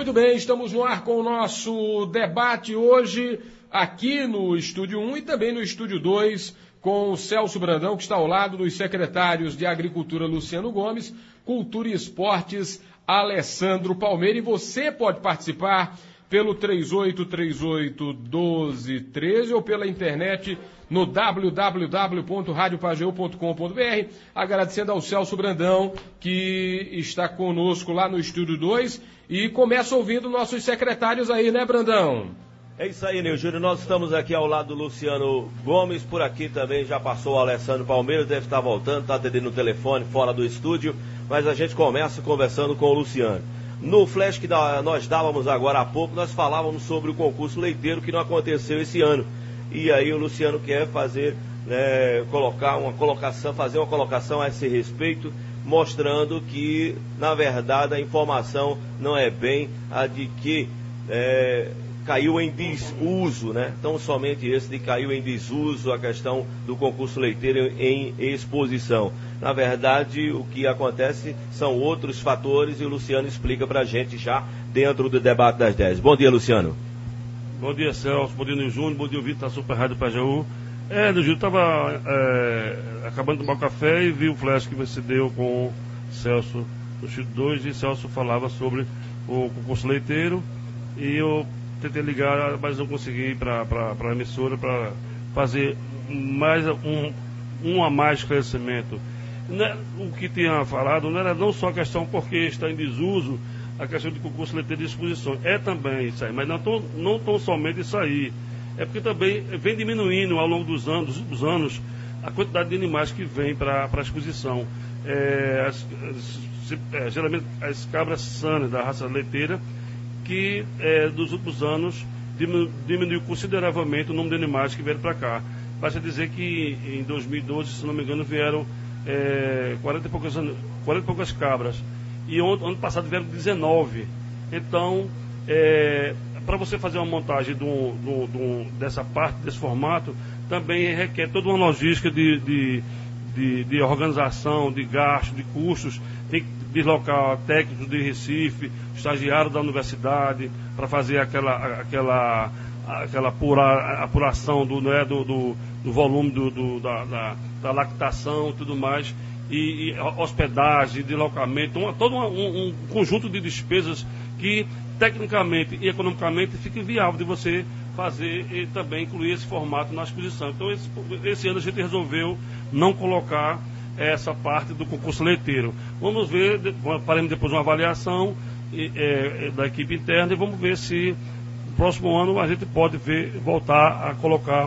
Muito bem, estamos no ar com o nosso debate hoje aqui no Estúdio 1 e também no Estúdio 2 com o Celso Brandão, que está ao lado dos secretários de Agricultura Luciano Gomes, Cultura e Esportes Alessandro Palmeira. E você pode participar pelo 3838-1213 ou pela internet no www.radiopageu.com.br, agradecendo ao Celso Brandão, que está conosco lá no Estúdio 2 e começa ouvindo nossos secretários aí, né, Brandão? É isso aí, Nil Júnior, nós estamos aqui ao lado do Luciano Gomes, por aqui também já passou o Alessandro Palmeira, deve estar voltando, está atendendo o telefone fora do estúdio, mas a gente começa conversando com o Luciano. No flash que nós dávamos agora há pouco, nós falávamos sobre o concurso leiteiro que não aconteceu esse ano. E aí o Luciano quer fazer, fazer uma colocação a esse respeito, mostrando que, na verdade, a informação não é bem a de que caiu em desuso, né? Então, somente esse de caiu em desuso a questão do concurso leiteiro em exposição. Na verdade, o que acontece são outros fatores e o Luciano explica pra gente já dentro do debate das 10. Bom dia, Luciano. Bom dia, Celso. Bom dia, Nil Júnior. Bom dia, Vitor da Super Rádio Pajeú. Nil Júnior, estava acabando de tomar um café e vi o flash que você deu com o Celso no Estúdio 2 e Celso falava sobre o concurso leiteiro e eu tentei ligar, mas não consegui ir para a emissora para fazer mais um a mais esclarecimento. O que tinha falado não era não só a questão porque está em desuso a questão de concurso leiteiro de exposição, é também isso aí, mas não tão somente isso aí, é porque também vem diminuindo ao longo dos anos a quantidade de animais que vem para a exposição. Geralmente as cabras sanas da raça leiteira, que dos últimos anos diminuiu consideravelmente o número de animais que vieram para cá. Basta dizer que em 2012, se não me engano, vieram 40 e poucas cabras. E ano passado vieram 19. Então, para você fazer uma montagem dessa parte, desse formato, também requer toda uma logística de organização, de gasto, de custos. Tem que deslocar técnicos de Recife, estagiário da universidade, para fazer aquela apuração do volume da lactação e tudo mais, e hospedagem, deslocamento, todo um conjunto de despesas que tecnicamente e economicamente fica inviável de você fazer e também incluir esse formato na exposição. Então esse ano a gente resolveu não colocar essa parte do concurso leiteiro. Vamos ver, faremos depois uma avaliação da equipe interna e vamos ver se no próximo ano a gente pode voltar a colocar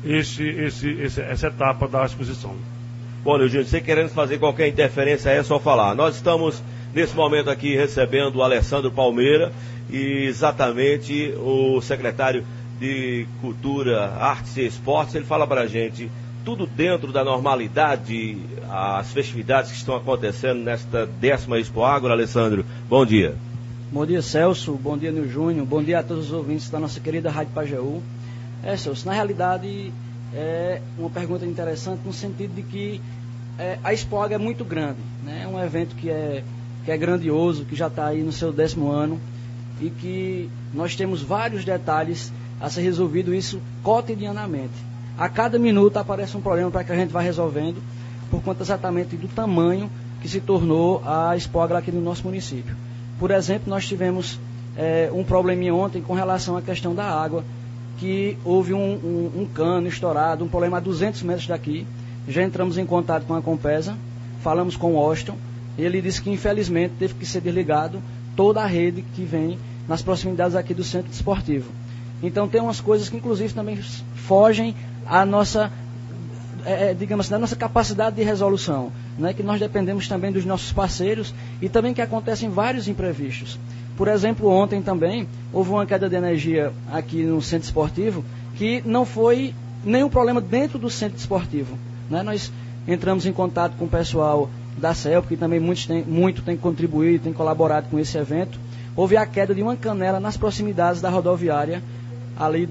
essa etapa da exposição. Bom, Eugênio, você querendo fazer qualquer interferência é só falar. Nós estamos nesse momento aqui recebendo o Alessandro Palmeira e exatamente o secretário de Cultura, Artes e Esportes. Ele fala para a gente tudo dentro da normalidade, as festividades que estão acontecendo nesta 10ª Expo Agro. Alessandro, bom dia. Bom dia, Celso. Bom dia, Nil Júnior. Bom dia a todos os ouvintes da nossa querida Rádio Pajeú. Celso, na realidade é uma pergunta interessante no sentido de que a Expo Agro é muito grande, né? É um evento que é grandioso, que já está aí no seu 10º ano e que nós temos vários detalhes a ser resolvido isso cotidianamente. A cada minuto aparece um problema para que a gente vá resolvendo, por conta exatamente do tamanho que se tornou a Expo Agro aqui no nosso município. Por exemplo, nós tivemos um probleminha ontem com relação à questão da água, que houve um cano estourado, um problema a 200 metros daqui. Já entramos em contato com a Compesa, falamos com o Austin, ele disse que infelizmente teve que ser desligado toda a rede que vem nas proximidades aqui do centro esportivo. Então tem umas coisas que inclusive também fogem à nossa, digamos assim, da nossa capacidade de resolução, né? Que nós dependemos também dos nossos parceiros e também que acontecem vários imprevistos. Por exemplo, ontem também houve uma queda de energia aqui no centro esportivo que não foi nenhum problema dentro do centro esportivo, né? Nós entramos em contato com o pessoal da CELP, que também muito tem contribuído, tem colaborado com esse evento. Houve a queda de uma canela nas proximidades da rodoviária, ali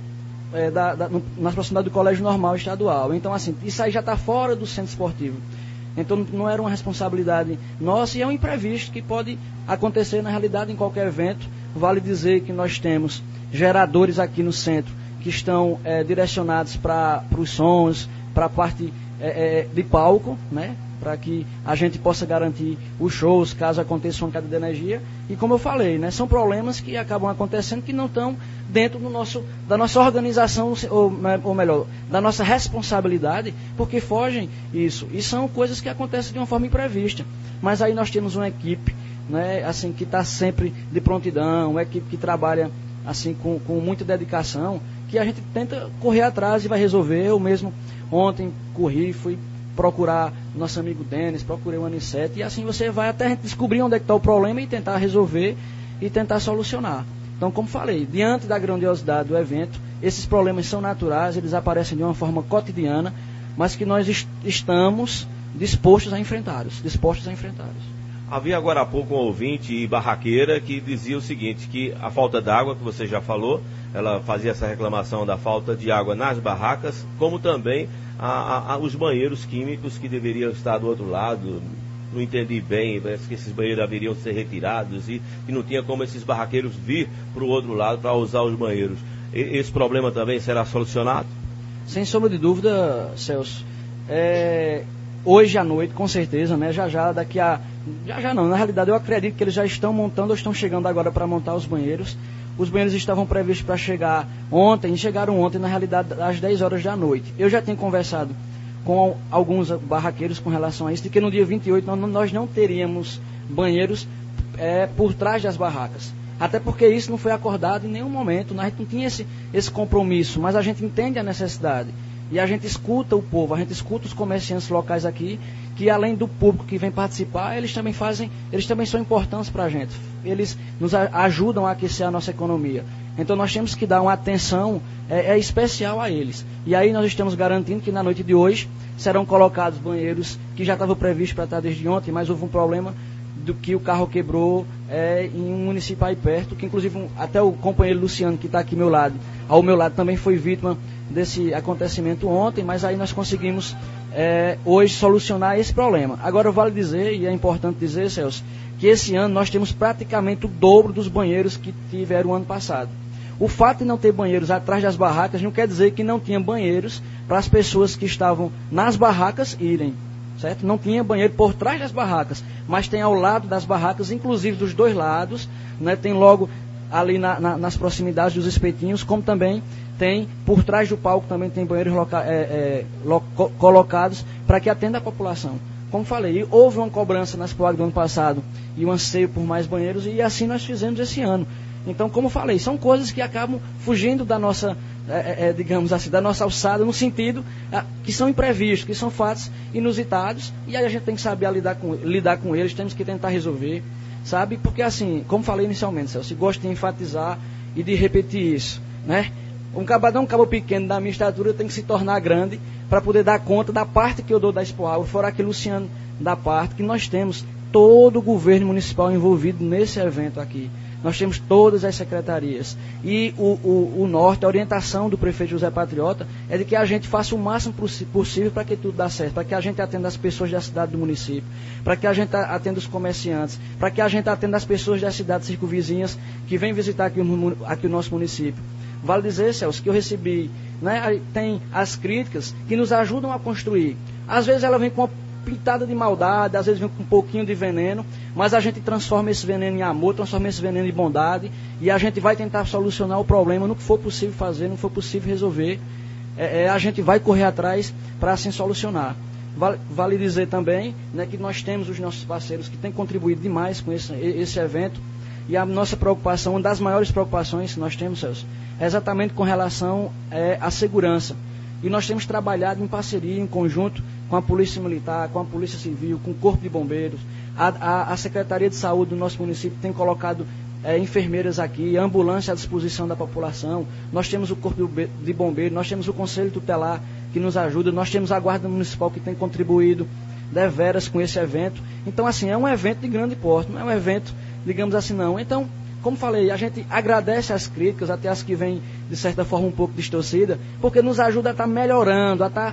nas proximidades do Colégio Normal Estadual. Então, assim, isso aí já está fora do centro esportivo. Então, não era uma responsabilidade nossa e é um imprevisto que pode acontecer, na realidade, em qualquer evento. vale dizer que nós temos geradores aqui no centro que estão direcionados para os sons, para a parte de palco, né? Para que a gente possa garantir os shows, caso aconteça uma queda de energia. E como eu falei, né, são problemas que acabam acontecendo que não estão dentro da nossa organização, ou melhor, da nossa responsabilidade, porque fogem isso. E são coisas que acontecem de uma forma imprevista. Mas aí nós temos uma equipe, né, assim, que está sempre de prontidão, uma equipe que trabalha assim, com muita dedicação, que a gente tenta correr atrás e vai resolver. Eu mesmo ontem fui procurar nosso amigo Denis, procurei o Anicete, e assim você vai até descobrir onde é que está o problema e tentar resolver e tentar solucionar. Então, como falei, diante da grandiosidade do evento, esses problemas são naturais, eles aparecem de uma forma cotidiana, mas que nós estamos dispostos a enfrentá-los. Havia agora há pouco um ouvinte e barraqueira que dizia o seguinte, que a falta d'água, que você já falou, ela fazia essa reclamação da falta de água nas barracas, como também os banheiros químicos que deveriam estar do outro lado. Não entendi bem, parece que esses banheiros deveriam ser retirados e não tinha como esses barraqueiros vir para o outro lado para usar os banheiros. Esse problema também será solucionado? Sem sombra de dúvida, Celso. Hoje à noite, com certeza, né? Na realidade eu acredito que eles já estão montando ou estão chegando agora para montar os banheiros. Os banheiros estavam previstos para chegar ontem, e chegaram ontem, na realidade, às 10 horas da noite. Eu já tenho conversado com alguns barraqueiros com relação a isso, de que no dia 28 nós não teríamos banheiros por trás das barracas. Até porque isso não foi acordado em nenhum momento, a gente não tinha esse compromisso, mas a gente entende a necessidade. E a gente escuta o povo, a gente escuta os comerciantes locais aqui, que além do público que vem participar, eles também são importantes para a gente. Eles nos ajudam a aquecer a nossa economia. Então nós temos que dar uma atenção especial a eles. E aí nós estamos garantindo que na noite de hoje serão colocados banheiros que já estavam previstos para estar desde ontem, mas houve um problema do que o carro quebrou em um município aí perto, que inclusive até o companheiro Luciano, que está aqui ao meu lado, também foi vítima desse acontecimento ontem, mas aí nós conseguimos hoje solucionar esse problema. Agora vale dizer, e é importante dizer, Celso, que esse ano nós temos praticamente o dobro dos banheiros que tiveram o ano passado. O fato de não ter banheiros atrás das barracas não quer dizer que não tinha banheiros para as pessoas que estavam nas barracas irem, certo? Não tinha banheiro por trás das barracas, mas tem ao lado das barracas, inclusive dos dois lados, né? Tem logo ali nas proximidades dos espetinhos, como também tem por trás do palco, também tem banheiros colocados para que atenda a população. Como falei, houve uma cobrança nas POAG do ano passado e um anseio por mais banheiros, e assim nós fizemos esse ano. Então, como falei, são coisas que acabam fugindo da nossa, digamos assim, da nossa alçada, no sentido que são imprevistos, que são fatos inusitados, e aí a gente tem que saber lidar com eles, temos que tentar resolver, sabe? Porque assim, como falei inicialmente, Celso, gosto de enfatizar e de repetir isso, né? Um cabo pequeno da minha estatura tem que se tornar grande para poder dar conta da parte que eu dou da Expo Agro, fora aquele Luciano da parte que nós temos todo o governo municipal envolvido nesse evento aqui. Nós temos todas as secretarias. E o norte, a orientação do prefeito José Patriota é de que a gente faça o máximo possível para que tudo dê certo, para que a gente atenda as pessoas da cidade do município, para que a gente atenda os comerciantes, para que a gente atenda as pessoas das cidades circunvizinhas que vêm visitar aqui o nosso município. Vale dizer, Celso, que eu recebi, né, tem as críticas que nos ajudam a construir. Às vezes ela vem com uma pitada de maldade, às vezes vem com um pouquinho de veneno, mas a gente transforma esse veneno em amor, transforma esse veneno em bondade, e a gente vai tentar solucionar o problema no que for possível fazer, no que for possível resolver. A gente vai correr atrás para assim solucionar. Vale dizer também, né, que nós temos os nossos parceiros que têm contribuído demais com esse evento, e a nossa preocupação, uma das maiores preocupações que nós temos, Celso, é exatamente com relação à segurança. E nós temos trabalhado em parceria, em conjunto, com a Polícia Militar, com a Polícia Civil, com o Corpo de Bombeiros. A Secretaria de Saúde do nosso município tem colocado enfermeiras aqui, ambulância à disposição da população. Nós temos o Corpo de Bombeiros, nós temos o Conselho Tutelar que nos ajuda, nós temos a Guarda Municipal que tem contribuído deveras com esse evento. Então, assim, é um evento de grande porte, não é um evento, digamos assim, não. Então, como falei, a gente agradece as críticas, até as que vêm, de certa forma, um pouco distorcidas, porque nos ajuda a estar melhorando, a estar,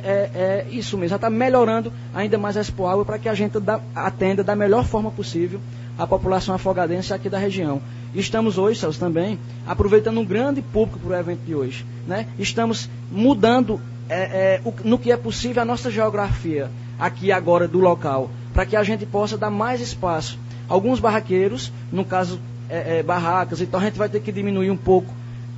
isso mesmo, a estar melhorando ainda mais a Expo Agro para que a gente atenda da melhor forma possível a população afogadense aqui da região. estamos hoje, Celso, também aproveitando um grande público para o evento de hoje, né? Estamos mudando no que é possível a nossa geografia aqui agora do local, para que a gente possa dar mais espaço. Alguns barraqueiros, no caso barracas, então a gente vai ter que diminuir um pouco,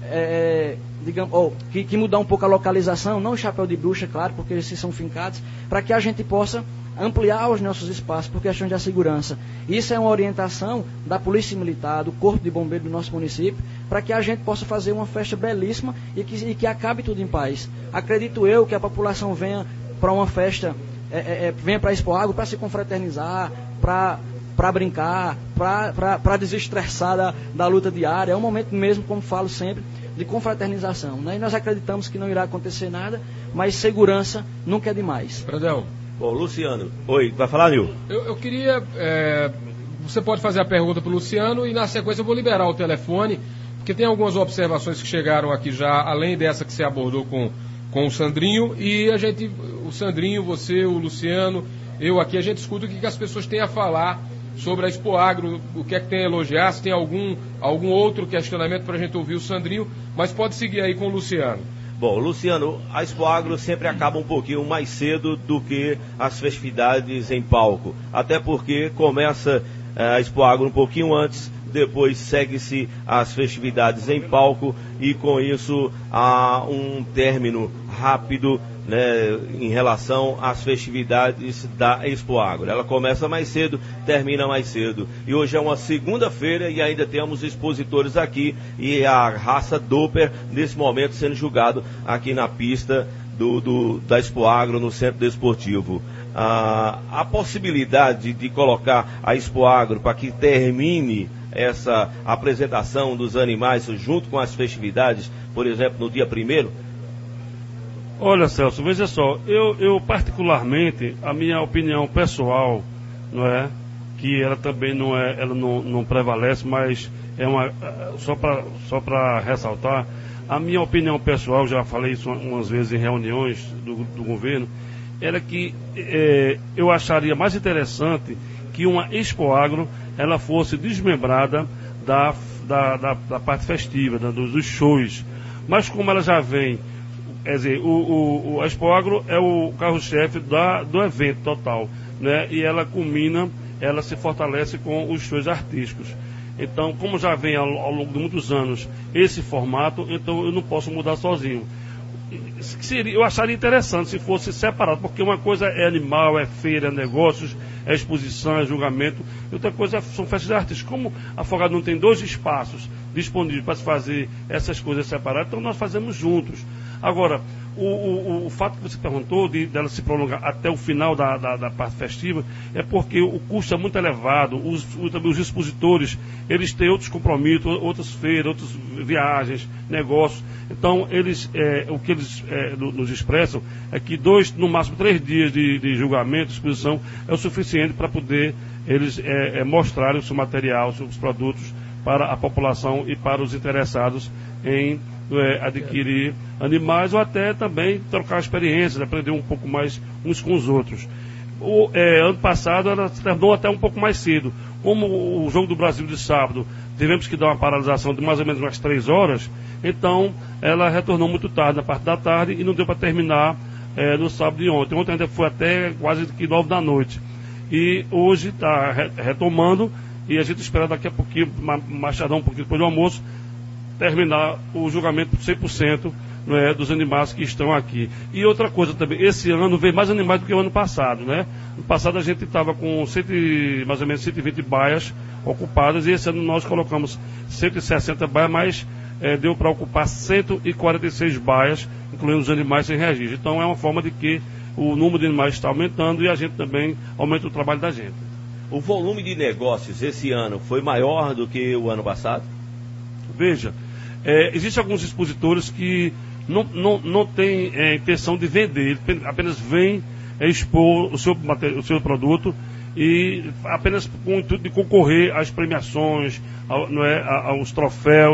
que mudar um pouco a localização, não o chapéu de bruxa, claro, porque esses são fincados, para que a gente possa ampliar os nossos espaços por questão de segurança. Isso é uma orientação da Polícia Militar, do Corpo de Bombeiros do nosso município, para que a gente possa fazer uma festa belíssima e que acabe tudo em paz. Acredito eu que a população venha para uma festa, venha para a Expo Agro para se confraternizar, para brincar, para desestressar da luta diária. É um momento mesmo, como falo sempre, de confraternização, né? E nós acreditamos que não irá acontecer nada, mas segurança nunca é demais. Pradão. Bom, Luciano. Oi, vai falar, Nil? Eu queria... você pode fazer a pergunta para o Luciano e na sequência eu vou liberar o telefone, porque tem algumas observações que chegaram aqui já, além dessa que você abordou com o Sandrinho, e o Sandrinho, você, o Luciano, eu aqui, a gente escuta o que as pessoas têm a falar sobre a Expo Agro, o que é que tem a elogiar, se tem algum outro questionamento para a gente ouvir o Sandrinho, mas pode seguir aí com o Luciano. Bom, Luciano, a Expo Agro sempre acaba um pouquinho mais cedo do que as festividades em palco, até porque começa a Expo Agro um pouquinho antes, depois segue-se as festividades em palco e com isso há um término rápido, né, em relação às festividades da Expo Agro. Ela começa mais cedo, termina mais cedo. E hoje é uma segunda-feira e ainda temos expositores aqui e a raça Doper nesse momento sendo julgado aqui na pista da Expo Agro no Centro Desportivo. A possibilidade de colocar a Expo Agro para que termine essa apresentação dos animais junto com as festividades, por exemplo, no dia 1º? Olha, Celso, veja só, eu particularmente, a minha opinião pessoal, não é, que ela também não prevalece, mas é só para ressaltar, a minha opinião pessoal, já falei isso umas vezes em reuniões do governo, era que eu acharia mais interessante que uma Expo Agro ela fosse desmembrada da parte festiva, dos shows, mas como ela já vem. Quer dizer, a Expo Agro é o carro-chefe do evento total, né? E ela culmina, ela se fortalece com os shows artísticos. Então, como já vem ao longo de muitos anos esse formato, então eu não posso mudar sozinho. Eu acharia interessante se fosse separado, porque uma coisa é animal, é feira, é negócios, é exposição, é julgamento, e outra coisa são festas artísticas. Como a Afogado não tem 2 espaços disponíveis para se fazer essas coisas separadas, então nós fazemos juntos. Agora, o fato que você perguntou dela se prolongar até o final da parte festiva é porque o custo é muito elevado, os expositores, eles têm outros compromissos, outras feiras, outras viagens, negócios. Então, o que eles nos expressam é que 2, no máximo 3 dias de julgamento, de exposição, é o suficiente para poder eles mostrarem o seu material, os seus produtos para a população e para os interessados em adquirir animais ou até também trocar experiências, aprender um pouco mais uns com os outros. Ano passado ela se tornou até um pouco mais cedo. Como o Jogo do Brasil de sábado tivemos que dar uma paralisação de mais ou menos umas 3 horas, então ela retornou muito tarde, na parte da tarde, e não deu para terminar no sábado de ontem. Ontem ainda foi até quase que 9 da noite. E hoje está retomando e a gente espera daqui a pouquinho, mais tardar um pouquinho depois do almoço, terminar o julgamento 100%, né, dos animais que estão aqui. E outra coisa também, esse ano veio mais animais do que o ano passado, né? No passado a gente estava com mais ou menos 120 baias ocupadas, e esse ano nós colocamos 160 baias, mas deu para ocupar 146 baias, incluindo os animais sem registro. Então é uma forma de que o número de animais está aumentando e a gente também aumenta o trabalho da gente. O volume de negócios esse ano foi maior do que o ano passado? Veja, existem alguns expositores que não têm intenção de vender, ele apenas vem expor o seu produto e apenas com o intuito de concorrer às premiações, aos troféus,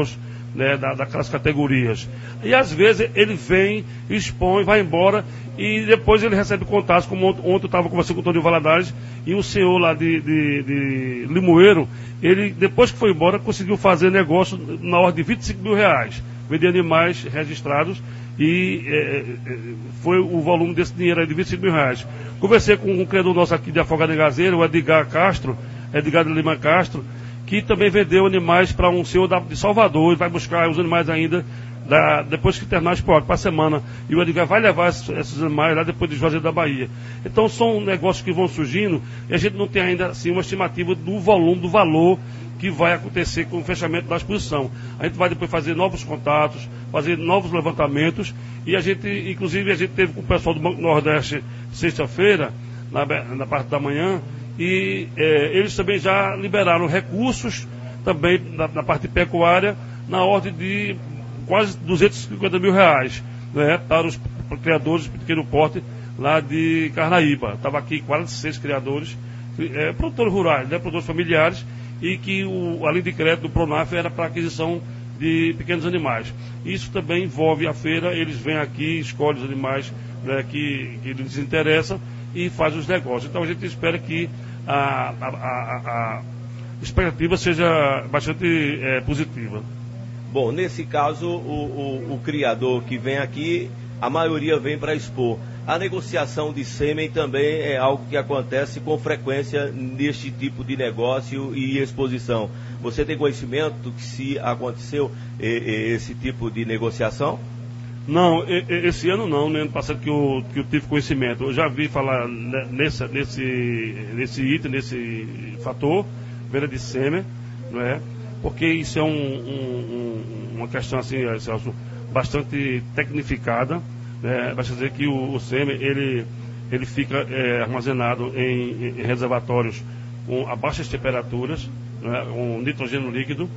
né, daquelas categorias. E às vezes ele vem, expõe, vai embora e depois ele recebe contatos, como ontem eu estava conversando com o Tony Valadares e um senhor lá de Limoeiro, ele depois que foi embora conseguiu fazer negócio na ordem de R$25 mil, vender animais registrados e foi o volume desse dinheiro aí de R$25 mil. Conversei com um criador nosso aqui de Afogado em Gazeira, o Edgar de Lima Castro, que também vendeu animais para um senhor de Salvador, e vai buscar os animais ainda depois que terminar o esporte, para a semana. E o Edgar vai levar esses animais lá depois de Juazeiro da Bahia. Então são negócios que vão surgindo e a gente não tem ainda assim uma estimativa do volume, do valor que vai acontecer com o fechamento da exposição. A gente vai depois fazer novos contatos, fazer novos levantamentos e inclusive a gente teve com o pessoal do Banco Nordeste sexta-feira, na parte da manhã, e eles também já liberaram recursos também na parte pecuária na ordem de quase R$250 mil, né, para os criadores de pequeno porte lá de Carnaíba. Estava aqui 46 criadores, produtores rurais, né, produtores familiares, e que a linha de crédito do Pronaf era para aquisição de pequenos animais. Isso também envolve a feira, eles vêm aqui, escolhem os animais, né, que lhes interessam e fazem os negócios. Então a gente espera que a expectativa seja bastante positiva. Bom, nesse caso, o criador que vem aqui, a maioria vem para expor. A negociação de sêmen também é algo que acontece com frequência neste tipo de negócio e exposição. Você tem conhecimento que se aconteceu esse tipo de negociação? Não, esse ano não, no ano passado que eu tive conhecimento. Eu já vi falar nesse item, nesse fator, venda de sêmen, não é? Porque isso é uma questão assim, Celso, bastante tecnificada, né? Basta dizer que o sêmen, ele fica armazenado em reservatórios a baixas temperaturas, né? Com nitrogênio líquido,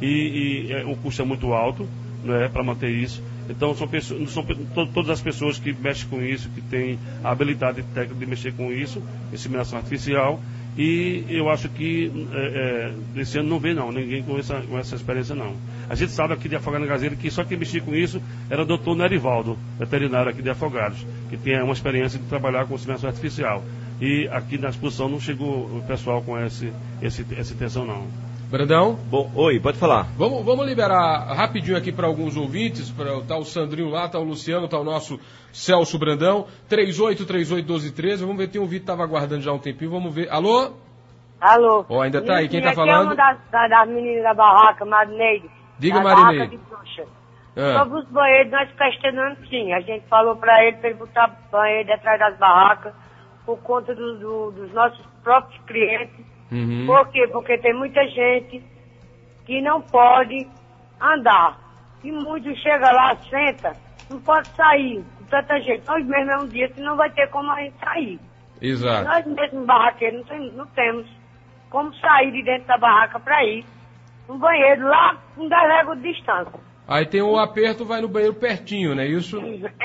e o custo é muito alto, né? Para manter isso. Então não são todas as pessoas que mexem com isso, que têm a habilidade técnica de mexer com isso, inseminação artificial. E eu acho que esse ano não vem ninguém com essa experiência não. A gente sabe aqui de Afogado em Gazeira que só quem mexia com isso era o doutor Nerivaldo, veterinário aqui de Afogados, que tem uma experiência de trabalhar com inseminação artificial. E aqui na exposição não chegou o pessoal com essa intenção não. Brandão? Bom, oi, pode falar. Vamos liberar rapidinho aqui para alguns ouvintes, tá o Sandrinho lá, tá o Luciano, tá o nosso Celso Brandão, 38381213, vamos ver, tem um vídeo que estava aguardando já há um tempinho, vamos ver. Alô? Alô? Ainda tá aí, quem tá aqui falando? É uma das meninas da barraca, Marineide. Diga, Marineide. Marineide. Sobre os banheiros, nós questionamos sim, a gente falou para ele botar banheiro atrás das barracas, por conta dos nossos próprios clientes. Uhum. Por quê? Porque tem muita gente que não pode andar. E muitos chegam lá, senta, não pode sair. Com tanta gente. Nós mesmos é um dia que não vai ter como a gente sair. Exato. Nós mesmos barraqueiros não temos como sair de dentro da barraca para ir no banheiro lá com 10 léguas de distância. Aí tem um aperto, vai no banheiro pertinho, não é isso?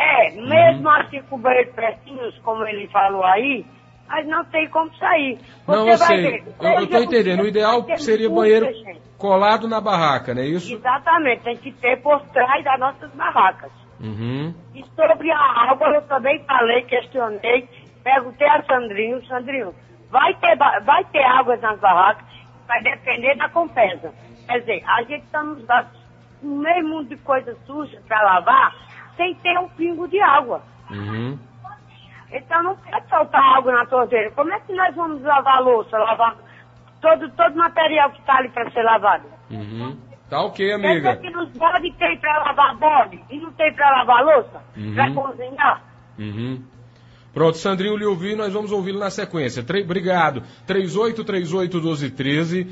Mesmo assim com o banheiro pertinho, como ele falou aí, mas não tem como sair. Não, eu sei. Eu estou entendendo. O ideal seria banheiro colado na barraca, não é isso? Exatamente. Tem que ter por trás das nossas barracas. Uhum. E sobre a água, eu também falei, questionei, perguntei a Sandrinho. Sandrinho, vai ter água nas barracas, vai depender da Compesa. Quer dizer, a gente está no meio mundo de coisa suja para lavar, sem ter um pingo de água. Uhum. Então não pode faltar água na torneira. Como é que nós vamos lavar a louça, lavar todo material que está ali para ser lavado? Uhum. Tá ok, amiga. Quer dizer que nos bode tem para lavar bode e não tem para lavar louça? Uhum. Para cozinhar? Uhum. Pronto, Sandrinho lhe ouviu, nós vamos ouvi-lo na sequência. Obrigado. 38381213,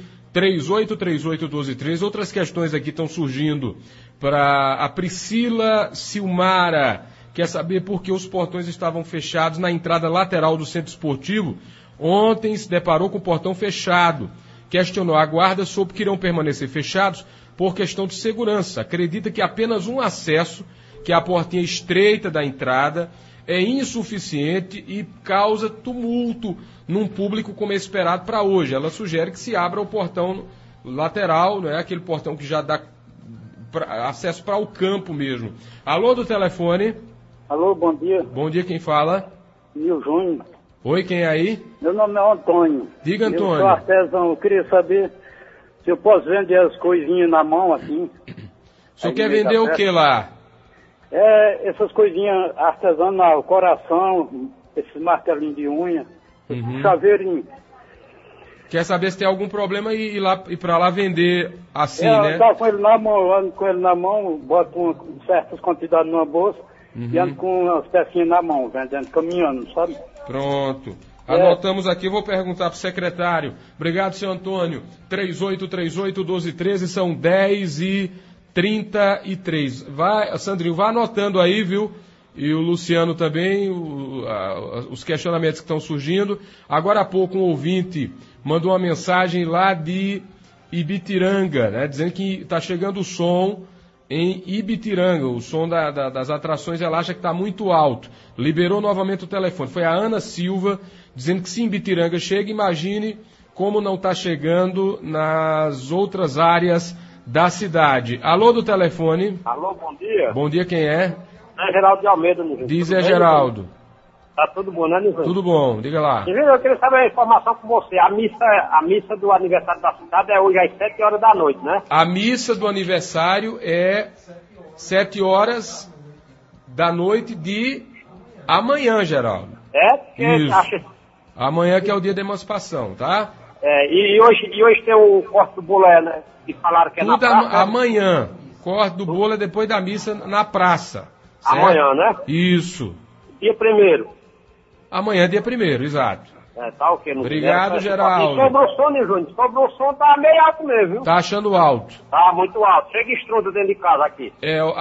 38381213. Outras questões aqui estão surgindo para a Priscila Silmara. Quer saber por que os portões estavam fechados na entrada lateral do centro esportivo? Ontem se deparou com o portão fechado. Questionou a guarda sobre que irão permanecer fechados por questão de segurança. Acredita que apenas um acesso, que é a portinha estreita da entrada, é insuficiente e causa tumulto num público como é esperado para hoje. Ela sugere que se abra o portão lateral, não é aquele portão que já dá acesso para o campo mesmo. Alô do telefone? Alô, bom dia. Bom dia, quem fala? Nil Júnior. Oi, quem é aí? Meu nome é Antônio. Diga, Antônio. Eu sou artesão, eu queria saber se eu posso vender as coisinhas na mão, assim. O senhor quer vender o que lá? Essas coisinhas artesanal, coração, esses martelinhos de unha, chaveirinho. Quer saber se tem algum problema e ir para lá vender assim, né? Eu com ele na mão, ando com ele na mão, boto certas quantidades numa bolsa e ando com as pecinhas na mão, vendendo, caminhando, sabe? Pronto. Anotamos aqui, vou perguntar para o secretário. Obrigado, senhor Antônio. 3838-1213, são 10h33. Sandrinho, vá anotando aí, viu? E o Luciano também, os questionamentos que estão surgindo. Agora há pouco um ouvinte mandou uma mensagem lá de Ibitiranga, né? Dizendo que está chegando o som em Ibitiranga. O som das atrações, ela acha que está muito alto. Liberou novamente o telefone. Foi a Ana Silva dizendo que se Ibitiranga chega, imagine como não está chegando nas outras áreas da cidade. Alô do telefone. Alô, bom dia. Bom dia, quem é? É Geraldo de Almeida, Nilson. Diz é Geraldo. Tá tudo bom, né, Nilson? Tudo bom, diga lá. Eu queria saber a informação com você. A missa do aniversário da cidade é hoje às 7 horas da noite, né? A missa do aniversário é 7 horas da noite de amanhã, Geraldo. Isso. Amanhã que é o dia da emancipação, tá? E hoje tem o corte do bolé, né? Que falaram que é tudo na praça. Amanhã. Corte do bolo é depois da missa na praça. Certo? Amanhã, né? Isso. Dia 1º. Amanhã é dia 1º, exato. Tá ok. Obrigado, Geraldo. E sobre o som, né, Júnior? Sobre o som tá meio alto mesmo, viu? Tá achando alto. Tá muito alto. Chega estrundo dentro de casa aqui.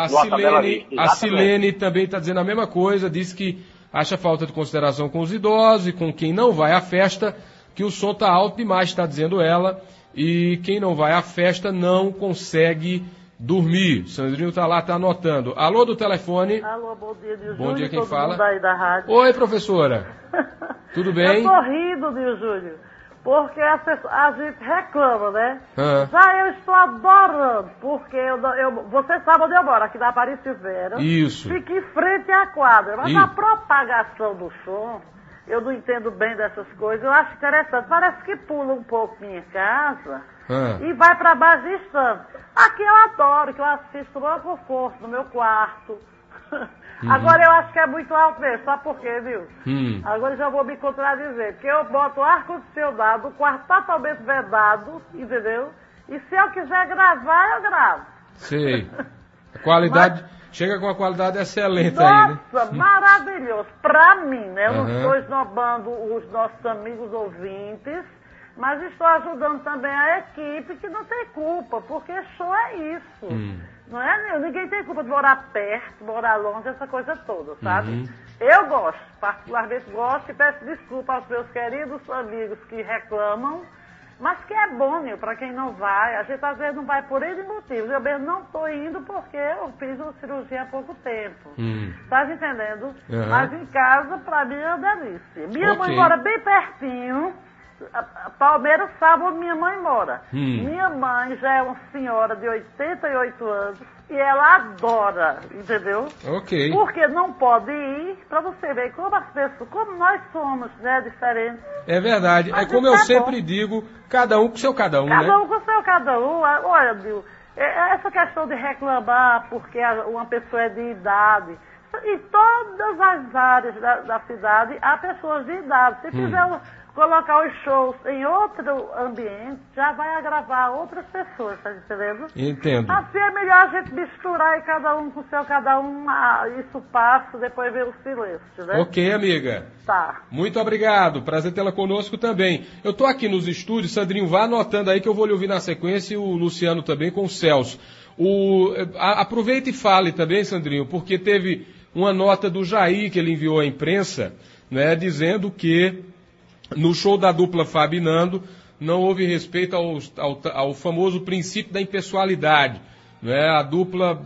A Silene também está dizendo a mesma coisa, diz que acha falta de consideração com os idosos e com quem não vai à festa, que o som tá alto demais, está dizendo ela, e quem não vai à festa não consegue dormir. Sandrinho tá lá, tá anotando. Alô do telefone. Alô, bom dia, Nil Júnior. Bom dia, quem todo fala? Mundo aí da rádio. Oi, professora. Tudo bem? Eu tô rindo, Nil Júnior, porque a gente reclama, né? Ah. Já eu estou adorando, porque você sabe onde eu moro, aqui na Aparício Vera. Isso. Fica em frente à quadra, mas Isso. a propagação do som, eu não entendo bem dessas coisas, eu acho interessante. Parece que pula um pouco minha casa e vai para baixo distante. Aqui eu adoro, que eu assisto no conforto, no meu quarto. Agora eu acho que é muito alto mesmo, sabe por quê, viu? Agora eu já vou me contradizer, porque eu boto o ar-condicionado, o quarto totalmente vedado, entendeu? E se eu quiser gravar, eu gravo. Sei. A qualidade, chega com a qualidade excelente Nossa, aí, né? maravilhoso. Pra mim, né? Eu não estou esnobando os nossos amigos ouvintes, mas estou ajudando também a equipe que não tem culpa, porque show é isso. Não é, Nil? Ninguém tem culpa de morar perto, morar longe, essa coisa toda, sabe? Eu gosto, particularmente gosto, e peço desculpa aos meus queridos amigos que reclamam, mas que é bom, Nil, para quem não vai. A gente às vezes não vai por N motivos. Eu mesmo não estou indo porque eu fiz uma cirurgia há pouco tempo. Tá entendendo? Mas em casa, para mim, é uma delícia. Minha mãe mora bem pertinho. Palmeiras sabe onde minha mãe mora. Minha mãe já é uma senhora de 88 anos e ela adora, entendeu? Ok. Porque não pode ir, pra você ver como as pessoas, como nós somos, né, diferentes. É verdade. Mas é como eu sempre digo, cada um com seu cada um, né? Cada um com seu cada um. Olha, Nil, essa questão de reclamar porque uma pessoa é de idade, em todas as áreas da cidade há pessoas de idade. Se fizer colocar os shows em outro ambiente, já vai agravar outras pessoas, tá entendendo? Entendo. Assim é melhor a gente misturar e cada um com o seu cada um, isso passa, depois vem o silêncio, né? Ok, amiga. Tá. Muito obrigado, prazer tê-la conosco também. Eu tô aqui nos estúdios, Sandrinho, vá anotando aí que eu vou lhe ouvir na sequência e o Luciano também com o Celso. Aproveite e fale também, Sandrinho, porque teve uma nota do Jair que ele enviou à imprensa, né, dizendo que no show da dupla Fábio e Nando não houve respeito ao famoso princípio da impessoalidade. Né? A dupla,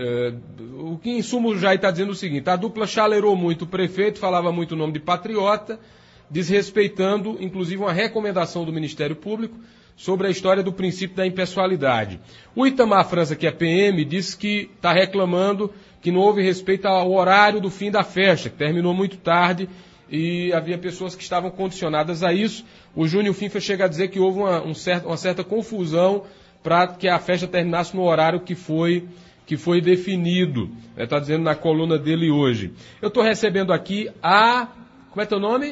o que em suma o Jair está dizendo é o seguinte, a dupla chalerou muito o prefeito, falava muito o nome de patriota, desrespeitando, inclusive, uma recomendação do Ministério Público sobre a história do princípio da impessoalidade. O Itamar França, que é PM, disse que está reclamando que não houve respeito ao horário do fim da festa, que terminou muito tarde e havia pessoas que estavam condicionadas a isso. O Júnior Finfa chega a dizer que houve uma certa confusão para que a festa terminasse no horário que foi definido. Está dizendo na coluna dele hoje. Eu estou recebendo aqui a... Como é teu nome?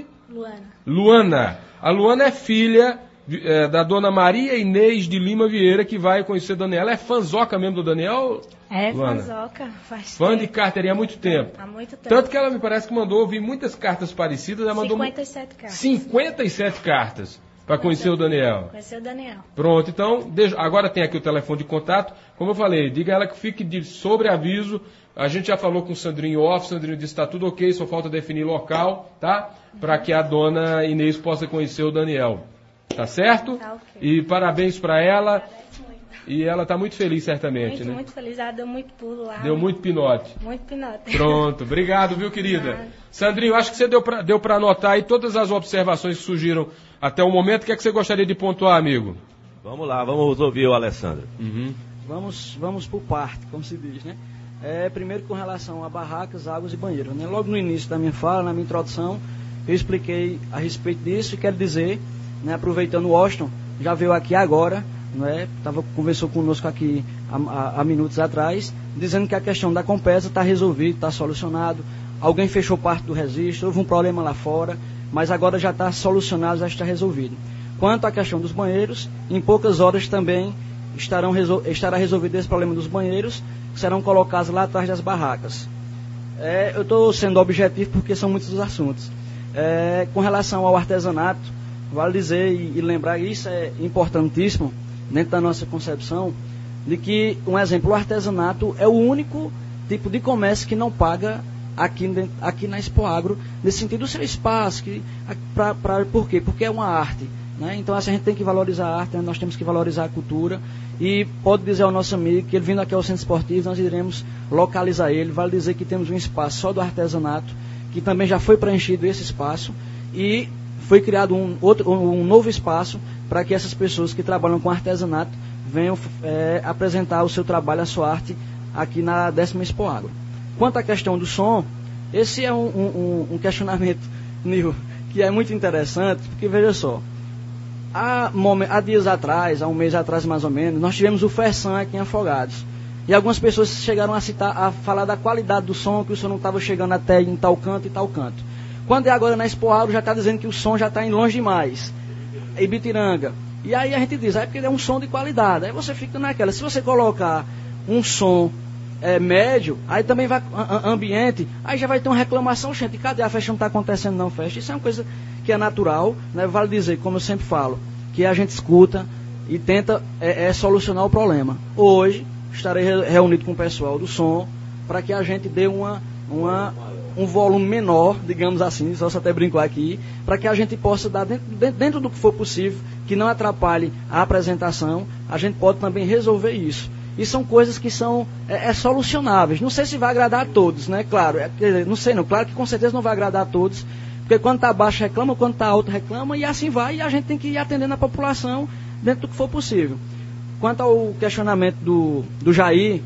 Luana. A Luana é filha da dona Maria Inês de Lima Vieira, que vai conhecer o Daniel. Ela é fãzoca mesmo do Daniel? É, Luana? fãzoca. Faz fã tempo. de carteirinha há muito tempo. Há muito tempo. Tanto que ela me parece que mandou ouvir muitas cartas parecidas. Ela mandou 57 cartas. 57 cartas para conhecer o Daniel. Conhecer o Daniel. Pronto, então, agora tem aqui o telefone de contato. Como eu falei, diga a ela que fique de sobreaviso. A gente já falou com o Sandrinho off, o Sandrinho disse que está tudo ok, só falta definir local, tá? Para que a dona Inês possa conhecer o Daniel. Tá certo? Tá ok. E parabéns para ela. Parabéns muito. E ela está muito feliz, certamente, né? Muito feliz. Ela deu muito pulo lá. Deu muito pinote. Muito pinote. Pronto, obrigado, viu, querida? Nada. Sandrinho, acho que você deu para anotar aí todas as observações que surgiram até o momento. O que é que você gostaria de pontuar, amigo? Vamos lá, vamos ouvir o Alessandro. Uhum. Vamos por parte, como se diz, né? Primeiro com relação a barracas, águas e banheiros, né? Logo no início da minha fala, na minha introdução, eu expliquei a respeito disso e quero dizer, né, aproveitando o Washington, já veio aqui agora, né, conversou conosco aqui há minutos atrás, dizendo que a questão da Compesa está resolvida, está solucionado, alguém fechou parte do registro, houve um problema lá fora, mas agora já está solucionado, já está resolvido. Quanto à questão dos banheiros, em poucas horas também estará resolvido esse problema dos banheiros, que serão colocados lá atrás das barracas. Eu estou sendo objetivo porque são muitos os assuntos. Com relação ao artesanato, vale dizer e lembrar, isso é importantíssimo dentro da nossa concepção, de que, um exemplo, o artesanato é o único tipo de comércio que não paga aqui na Expoagro, nesse sentido do seu espaço. Por quê? Porque é uma arte. Né? Então, assim, a gente tem que valorizar a arte, né? Nós temos que valorizar a cultura, e pode dizer ao nosso amigo que ele vindo aqui ao Centro Esportivo, nós iremos localizar ele. Vale dizer que temos um espaço só do artesanato, que também já foi preenchido esse espaço, e foi criado um novo espaço para que essas pessoas que trabalham com artesanato venham apresentar o seu trabalho, a sua arte, aqui na 10ª Expoagro. Quanto à questão do som, esse é um questionamento, Nil, que é muito interessante, porque veja só, há dias atrás, há um mês atrás mais ou menos, nós tivemos o FESAM aqui em Afogados. E algumas pessoas chegaram a falar da qualidade do som, que o som não estava chegando até em tal canto e tal canto. Quando é agora na Expoagro, já está dizendo que o som já está indo longe demais. Ibitiranga. E aí a gente diz, porque é um som de qualidade. Aí você fica naquela. Se você colocar um som médio, aí também vai ambiente, aí já vai ter uma reclamação, gente, cadê a festa? Não está acontecendo não, festa. Isso é uma coisa que é natural, né? Vale dizer, como eu sempre falo, que a gente escuta e tenta solucionar o problema. Hoje estarei reunido com o pessoal do som para que a gente dê um volume menor, digamos assim, só se até brincar aqui, para que a gente possa dar dentro do que for possível, que não atrapalhe a apresentação, a gente pode também resolver isso. E são coisas que são solucionáveis. Não sei se vai agradar a todos, né? Claro, não sei não. Claro que com certeza não vai agradar a todos, porque quando está baixo reclama, quando está alto reclama, e assim vai, e a gente tem que ir atendendo a população dentro do que for possível. Quanto ao questionamento do Jair,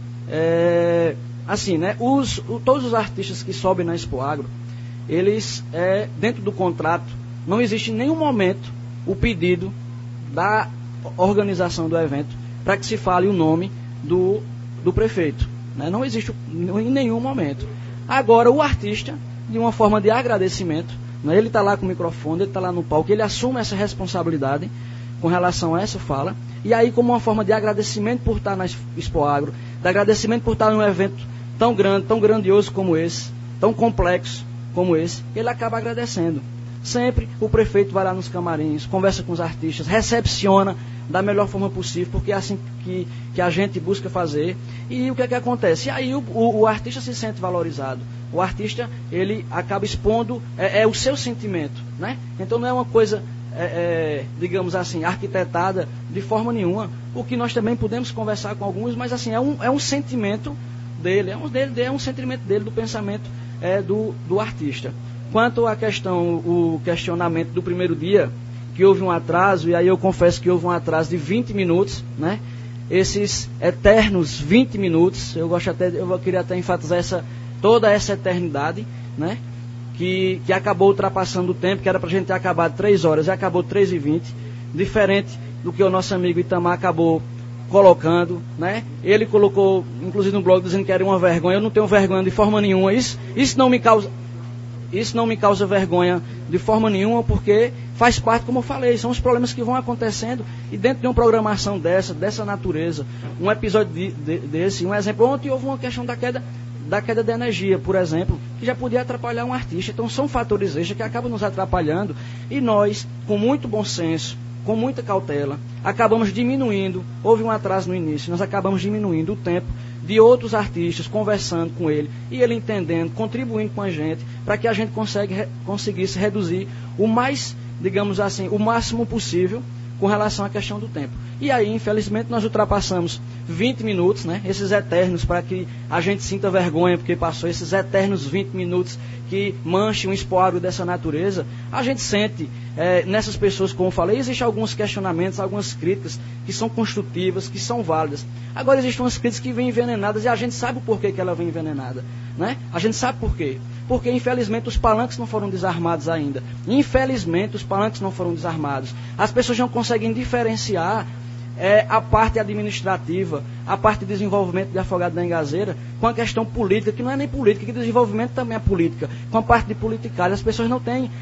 assim, né? Todos os artistas que sobem na Expoagro, eles, dentro do contrato, não existe em nenhum momento o pedido da organização do evento para que se fale o nome do prefeito. Né? Não existe em nenhum momento. Agora, o artista, de uma forma de agradecimento, né? Ele está lá com o microfone, ele está lá no palco, ele assume essa responsabilidade com relação a essa fala, e aí, como uma forma de agradecimento por estar na Expoagro, de agradecimento por estar num evento tão grande, tão grandioso como esse, tão complexo como esse, ele acaba agradecendo. Sempre o prefeito vai lá nos camarins, conversa com os artistas, recepciona da melhor forma possível, porque é assim que a gente busca fazer. E o que é que acontece? E aí o artista se sente valorizado. O artista, ele acaba expondo o seu sentimento, né? Então não é uma coisa, digamos assim, arquitetada de forma nenhuma. O que nós também podemos conversar com alguns, mas assim, é um sentimento dele, é um sentimento dele, do pensamento do artista. Quanto à questão, o questionamento do primeiro dia, que houve um atraso, e aí eu confesso que houve um atraso de 20 minutos, né? Esses eternos 20 minutos, eu queria até enfatizar toda essa eternidade, né? Que acabou ultrapassando o tempo, que era para a gente ter acabado 3 horas, e acabou 3h20, diferente do que o nosso amigo Itamar acabou colocando, né? Ele colocou, inclusive no blog, dizendo que era uma vergonha. Eu não tenho vergonha de forma nenhuma. Isso não me causa vergonha de forma nenhuma, porque faz parte, como eu falei, são os problemas que vão acontecendo, e dentro de uma programação dessa natureza, um episódio desse, um exemplo, ontem houve uma questão da queda de energia, por exemplo, que já podia atrapalhar um artista. Então são fatores extras que acabam nos atrapalhando, e nós, com muito bom senso, com muita cautela, acabamos diminuindo, houve um atraso no início, nós acabamos diminuindo o tempo de outros artistas, conversando com ele, e ele entendendo, contribuindo com a gente, para que a gente conseguisse reduzir o mais, digamos assim, o máximo possível com relação à questão do tempo. E aí, infelizmente, nós ultrapassamos 20 minutos, né? Esses eternos, para que a gente sinta vergonha, porque passou esses eternos 20 minutos que manchem um espólio dessa natureza. A gente sente, nessas pessoas, como eu falei, existem alguns questionamentos, algumas críticas que são construtivas, que são válidas. Agora, existem umas críticas que vêm envenenadas, e a gente sabe o porquê que ela vem envenenada, né? A gente sabe por quê. Porque, infelizmente, os palanques não foram desarmados ainda. Infelizmente, os palanques não foram desarmados. As pessoas não conseguem diferenciar a parte administrativa, a parte de desenvolvimento de Afogados da Engazeira, com a questão política, que não é nem política, que desenvolvimento também é política, com a parte de politicagem. As pessoas não têm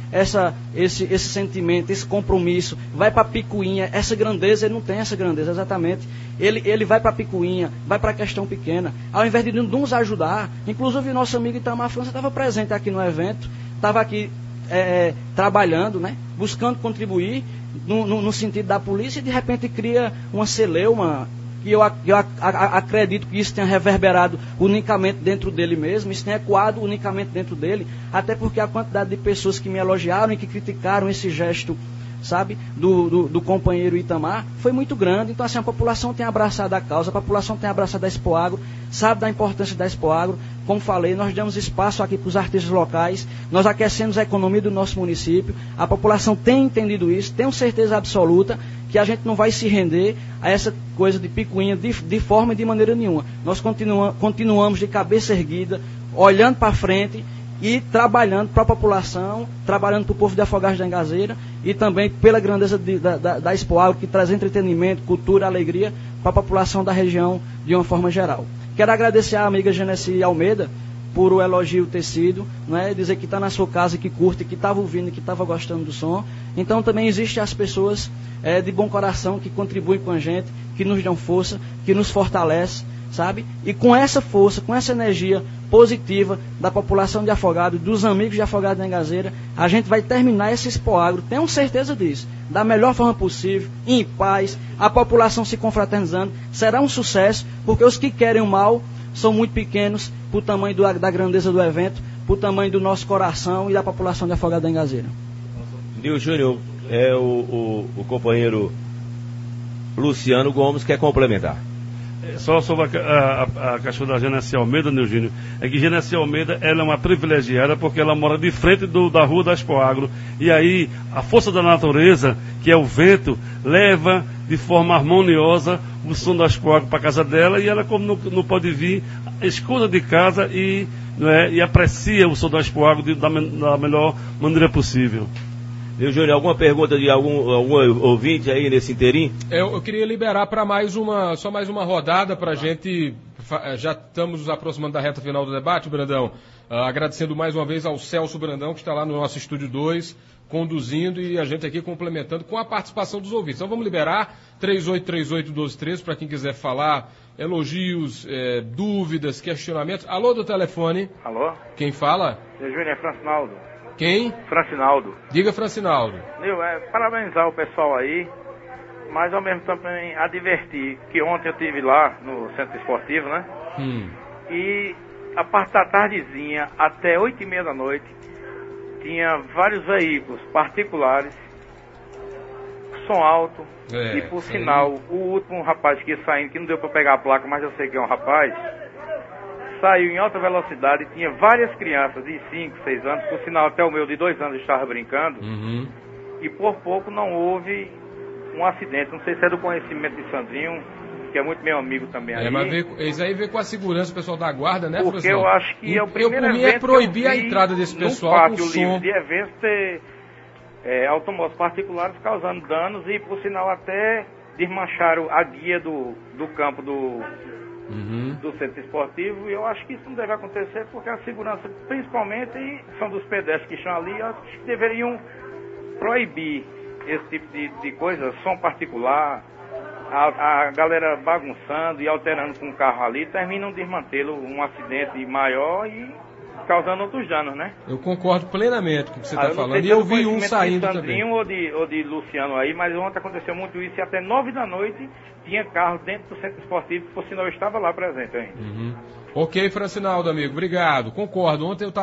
esse sentimento, esse compromisso. Vai para a picuinha, essa grandeza, ele não tem essa grandeza, exatamente. Ele vai para a picuinha, vai para a questão pequena, ao invés de nos ajudar. Inclusive, o nosso amigo Itamar França estava presente aqui no evento, estava aqui trabalhando, né, buscando contribuir no sentido da polícia, e de repente cria uma celeuma, que eu acredito que isso tenha reverberado unicamente dentro dele mesmo, isso tenha ecoado unicamente dentro dele, até porque a quantidade de pessoas que me elogiaram e que criticaram esse gesto, sabe, do companheiro Itamar, foi muito grande. Então, assim, a população tem abraçado a causa, a população tem abraçado a Expoagro, sabe da importância da Expoagro. Como falei, nós damos espaço aqui para os artistas locais, nós aquecemos a economia do nosso município, a população tem entendido isso, tenho certeza absoluta que a gente não vai se render a essa coisa de picuinha de forma e de maneira nenhuma. Nós continuamos de cabeça erguida, olhando para frente, e trabalhando para a população, trabalhando para o povo de Afogados da Engazeira, e também pela grandeza da Expoagro, que traz entretenimento, cultura, alegria para a população da região de uma forma geral. Quero agradecer à amiga Genesi Almeida por o elogio ter sido, né, dizer que está na sua casa, que curte, que estava ouvindo, que estava gostando do som. Então também existem as pessoas de bom coração que contribuem com a gente, que nos dão força, que nos fortalece, sabe? E com essa força, com essa energia positiva da população de Afogados, dos amigos de Afogados da Engazeira, a gente vai terminar esse Expoagro, tenho certeza disso, da melhor forma possível, em paz, a população se confraternizando. Será um sucesso, porque os que querem o mal são muito pequenos para o tamanho da grandeza do evento, para o tamanho do nosso coração e da população de Afogados da Engazeira. Nil Júnior, o companheiro Luciano Gomes quer complementar. Só sobre a questão da Genesi Almeida, Neugênio, é que Genesi Almeida, ela é uma privilegiada porque ela mora de frente da rua da Expoagro, e aí a força da natureza, que é o vento, leva de forma harmoniosa o som da Expoagro para a casa dela, e ela, como não pode vir, escuta de casa e aprecia o som da Expoagro da melhor maneira possível. Viu, Júnior, alguma pergunta de algum ouvinte aí nesse inteirinho? Eu queria liberar para só mais uma rodada para a gente. Já estamos nos aproximando da reta final do debate, Brandão. Agradecendo mais uma vez ao Celso Brandão, que está lá no nosso Estúdio 2, conduzindo, e a gente aqui complementando com a participação dos ouvintes. Então vamos liberar 3838-1213 para quem quiser falar, elogios, dúvidas, questionamentos. Alô do telefone. Alô? Quem fala? Júnior, é Francinaldo. Quem? Francinaldo. Diga, Francinaldo. Parabenizar o pessoal aí, mas ao mesmo tempo também advertir que ontem eu estive lá no Centro Esportivo, né? E a parte da tardezinha até 8h30 da noite tinha vários veículos particulares, som alto, e por sinal, o último rapaz que ia saindo, que não deu para pegar a placa, mas eu sei que é um rapaz, saiu em alta velocidade, tinha várias crianças de 5, 6 anos, por sinal até o meu de 2 anos estava brincando, e por pouco não houve um acidente. Não sei se é do conhecimento de Sandrinho, que é muito meu amigo também aí. Mas isso aí vê com a segurança, o pessoal da guarda, né, porque eu acho que é o primeiro evento. Eu, por mim, é proibir a entrada desse pessoal no pátio livre de eventos ter automóveis particulares causando danos e, por sinal, até desmancharam a guia do campo do centro esportivo. E eu acho que isso não deve acontecer porque a segurança, principalmente, são dos pedestres que estão ali. Eu acho que deveriam proibir esse tipo de coisa, som particular. A galera bagunçando e alterando com o carro ali, terminam desmantê-lo, um acidente maior e causando outros danos, né? Eu concordo plenamente com o que você está falando. E eu vi um saindo de Sandrinho também. Ou de Luciano aí, mas ontem aconteceu muito isso e até 9 da noite tinha carro dentro do centro esportivo, por sinal eu estava lá presente ainda. Ok, Francinaldo, amigo, obrigado. Concordo. Ontem eu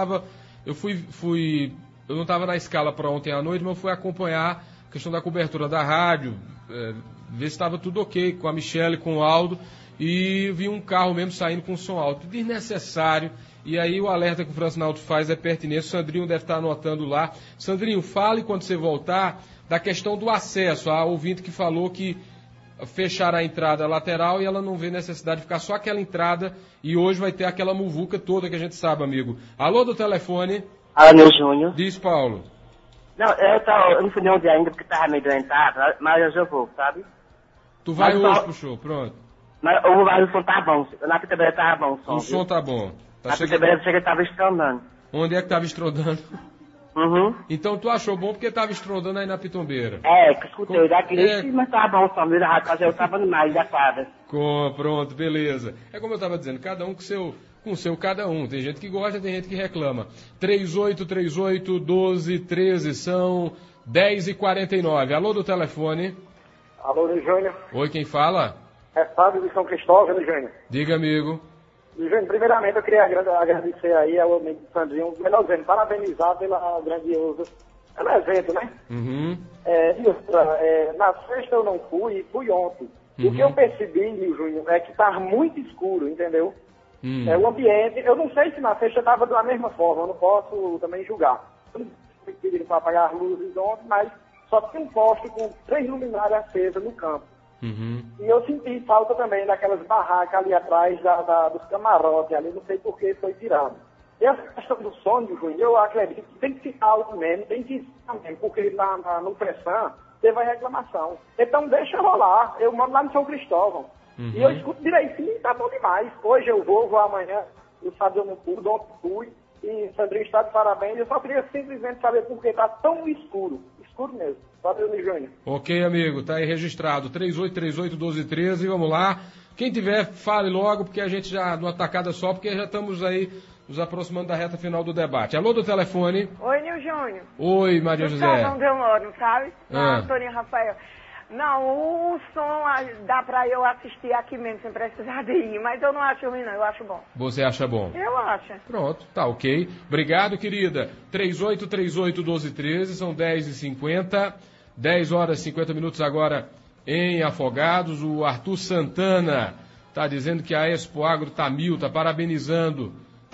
não estava na escala para ontem à noite, mas eu fui acompanhar a questão da cobertura da rádio, ver se estava tudo ok com a Michele, com o Aldo, e vi um carro mesmo saindo com som alto, desnecessário. E aí o alerta que o Francinaldo faz é pertinente. O Sandrinho deve estar anotando lá. Sandrinho, fale quando você voltar da questão do acesso. A ouvinte que falou que fecharam a entrada lateral e ela não vê necessidade de ficar só aquela entrada, e hoje vai ter aquela muvuca toda que a gente sabe, amigo. Alô do telefone. Alô, Júnior. Diz, Paulo. Não, eu não fui nem ontem ainda porque estava meio doentado, mas eu já vou, sabe? Tu vai hoje pro show, pronto. Mas o som tá bom, na Pitabeira tava bom o som. O som tá bom. Na Pitabeira chega que tava estrondando. Onde é que tava estrondando? Então tu achou bom porque tava estrondando aí na Pitombeira. Que escutei daqui, mas tava bom o som, viu? Eu tava demais da quadra. Pronto, beleza. É como eu tava dizendo, cada um com o seu cada um. Tem gente que gosta, tem gente que reclama. 3838-1213, são 10h49. Alô do telefone. Alô, Júnior. Oi, quem fala? É Fábio de São Cristóvão, Júnior. Diga, amigo. Júnior, primeiramente eu queria agradecer aí ao amigo Sandrinho, melhor dizendo, parabenizar pela grandiosa, pelo evento, né? Na sexta eu não fui ontem. O que eu percebi, Júnior, é que tá muito escuro, entendeu? O ambiente, eu não sei se na sexta estava da mesma forma, eu não posso também julgar. Eu não fui pedindo para apagar as luzes ontem, mas só tinha um poste com 3 luminárias acesas no campo. E eu senti falta também daquelas barracas ali atrás dos camarotes ali, não sei por que foi tirado. E essa questão do som, Júnior, eu acredito que tem que ficar alto mesmo, tem que ficar mesmo, porque no Pressan teve a reclamação. Então deixa rolar, eu mando lá no São Cristóvão. E eu escuto direitinho e tá bom demais. Hoje eu vou amanhã, eu sábado eu não pude, ontem fui, e Sandrinho está de parabéns. Eu só queria simplesmente saber por que tá tão escuro. Escuro mesmo. Valeu, Júnior. Ok, amigo, tá aí registrado. 3838-1213, vamos lá. Quem tiver, fale logo, porque a gente já, numa tacada só, porque já estamos aí nos aproximando da reta final do debate. Alô do telefone. Oi, Nil Júnior. Oi, Maria José. Não deu não sabe? Antônio Rafael. Não, o som dá pra eu assistir aqui mesmo, sem precisar de ir, mas eu não acho ruim não, eu acho bom. Você acha bom? Eu acho. Pronto, tá ok. Obrigado, querida. 3838-1213, são 10h50, 10 horas e 50 minutos agora em Afogados. O Arthur Santana tá dizendo que a Expo Agro tá mil, tá parabenizando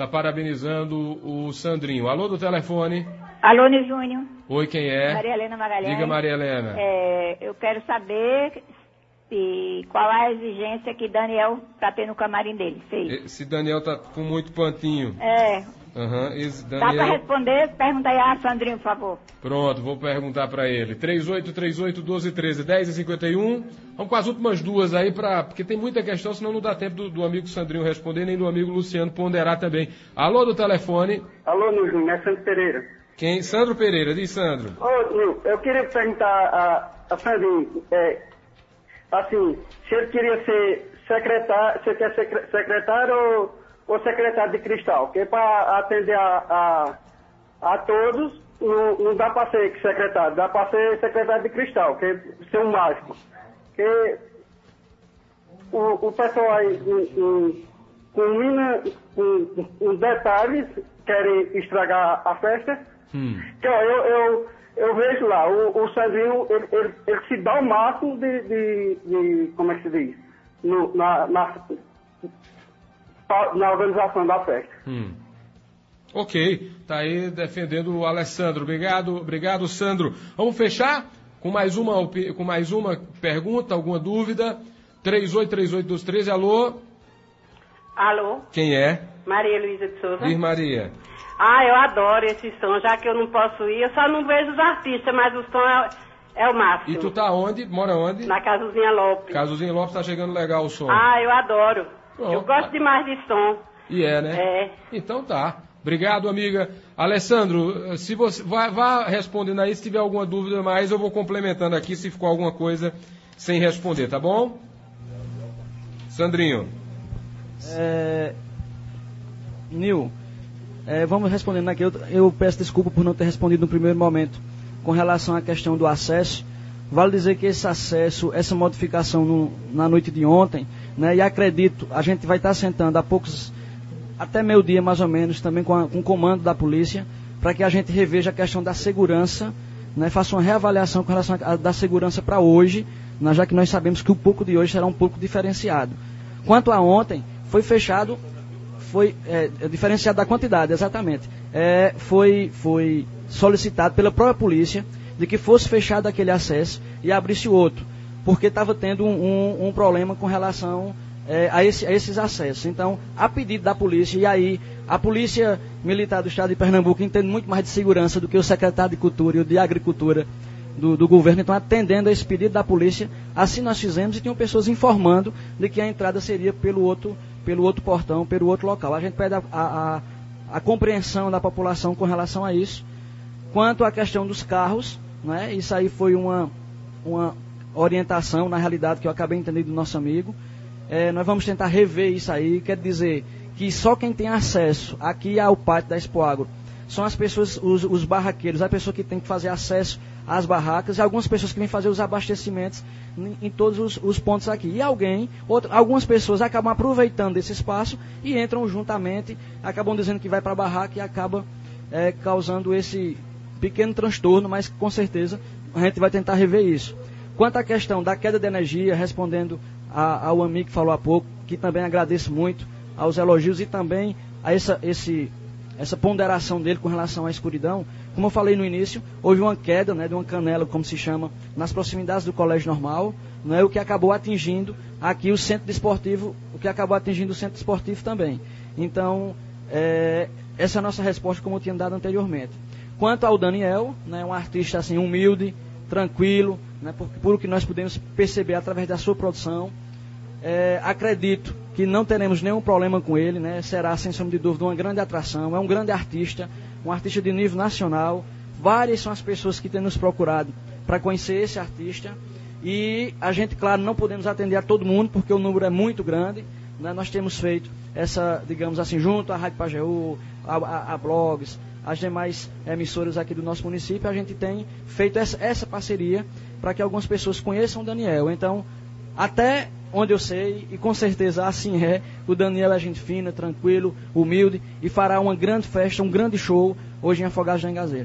o Sandrinho. Alô do telefone. Alô, Nil Júnior. Oi, quem é? Maria Helena Magalhães. Diga, Maria Helena. Eu quero saber qual a exigência que Daniel tá tendo no camarim dele. Esse Daniel tá com muito pantinho. Esse Dá Daniel... pra responder? Pergunta aí a Sandrinho, por favor. Pronto, vou perguntar pra ele. 3838-1213, 10h51. Vamos com as últimas duas aí, porque tem muita questão, senão não dá tempo do amigo Sandrinho responder, nem do amigo Luciano ponderar também. Alô do telefone. Alô, Nil, é Sandro Pereira. Quem? Sandro Pereira, diz Sandro. Ô, Nil, eu queria perguntar a Sandrinho, assim, se ele queria ser secretário, se quer ser secretário ou secretário de cristal, porque para atender a todos, não dá para ser secretário, dá para ser secretário de cristal, que é ser um mágico. Porque o pessoal aí, com os detalhes, querem estragar a festa. Então, eu vejo lá, o Sandrinho, ele se dá o máximo de como é que se diz? na organização da festa. Ok, tá aí defendendo o Alessandro. Obrigado, Sandro. Vamos fechar com mais uma pergunta, alguma dúvida? 383823, alô? Alô? Quem é? Maria Luísa de Souza. Diz, Maria. Eu adoro esse som, já que eu não posso ir, eu só não vejo os artistas, mas o som é o máximo. E tu tá onde? Mora onde? Na Casuzinha Lopes. Casuzinha Lopes, tá chegando legal o som. Eu adoro. Pronto. Eu gosto demais de som. E né? É. Então tá. Obrigado, amiga. Alessandro, se você vá respondendo aí, se tiver alguma dúvida mais, eu vou complementando aqui se ficou alguma coisa sem responder, tá bom? Sandrinho. Nil, vamos respondendo aqui. Eu peço desculpa por não ter respondido no primeiro momento com relação à questão do acesso. Vale dizer que esse acesso, essa modificação na noite de ontem, né, e acredito, a gente vai estar sentando há poucos, até meio-dia mais ou menos, também com o comando da polícia, para que a gente reveja a questão da segurança, né, faça uma reavaliação com relação da segurança para hoje, né, já que nós sabemos que o pouco de hoje será um pouco diferenciado. Quanto a ontem, foi fechado, diferenciado da quantidade, exatamente. Foi solicitado pela própria polícia de que fosse fechado aquele acesso e abrisse outro, porque estava tendo um problema com relação a esses acessos. Então, a pedido da polícia, e aí a Polícia Militar do Estado de Pernambuco entende muito mais de segurança do que o secretário de Cultura e o de Agricultura do governo, então atendendo a esse pedido da polícia, assim nós fizemos, e tinham pessoas informando de que a entrada seria pelo outro portão, pelo outro local. A gente pede a compreensão da população com relação a isso. Quanto à questão dos carros, né, isso aí foi uma orientação, na realidade, que eu acabei entendendo do nosso amigo. Nós vamos tentar rever isso aí, quer dizer que só quem tem acesso aqui ao pátio da Expoagro são as pessoas, os barraqueiros, a pessoa que tem que fazer acesso às barracas, e algumas pessoas que vêm fazer os abastecimentos em todos os pontos aqui. E algumas pessoas acabam aproveitando esse espaço e entram juntamente, acabam dizendo que vai para a barraca e acaba causando esse pequeno transtorno, mas com certeza a gente vai tentar rever isso. Quanto à questão da queda de energia, respondendo ao amigo que falou há pouco, que também agradeço muito aos elogios e também a essa ponderação dele com relação à escuridão. Como eu falei no início, houve uma queda, né, de uma canela, como se chama, nas proximidades do Colégio Normal, né, o que acabou atingindo aqui o centro desportivo, também. Então, essa é a nossa resposta, como eu tinha dado anteriormente. Quanto ao Daniel, né, um artista assim, humilde, tranquilo, né, por o que nós podemos perceber através da sua produção, acredito que não teremos nenhum problema com ele, né, será, sem sombra de dúvida, uma grande atração, é um grande artista, um artista de nível nacional. Várias são as pessoas que têm nos procurado para conhecer esse artista, e a gente, claro, não podemos atender a todo mundo, porque o número é muito grande, né. Nós temos feito essa, digamos assim, junto à Rádio Pajeú, a blogs, as demais emissoras aqui do nosso município, a gente tem feito essa parceria para que algumas pessoas conheçam o Daniel. Então, até onde eu sei, e com certeza assim o Daniel é gente fina, tranquilo, humilde, e fará uma grande festa, um grande show hoje em Afogados da Engazeira.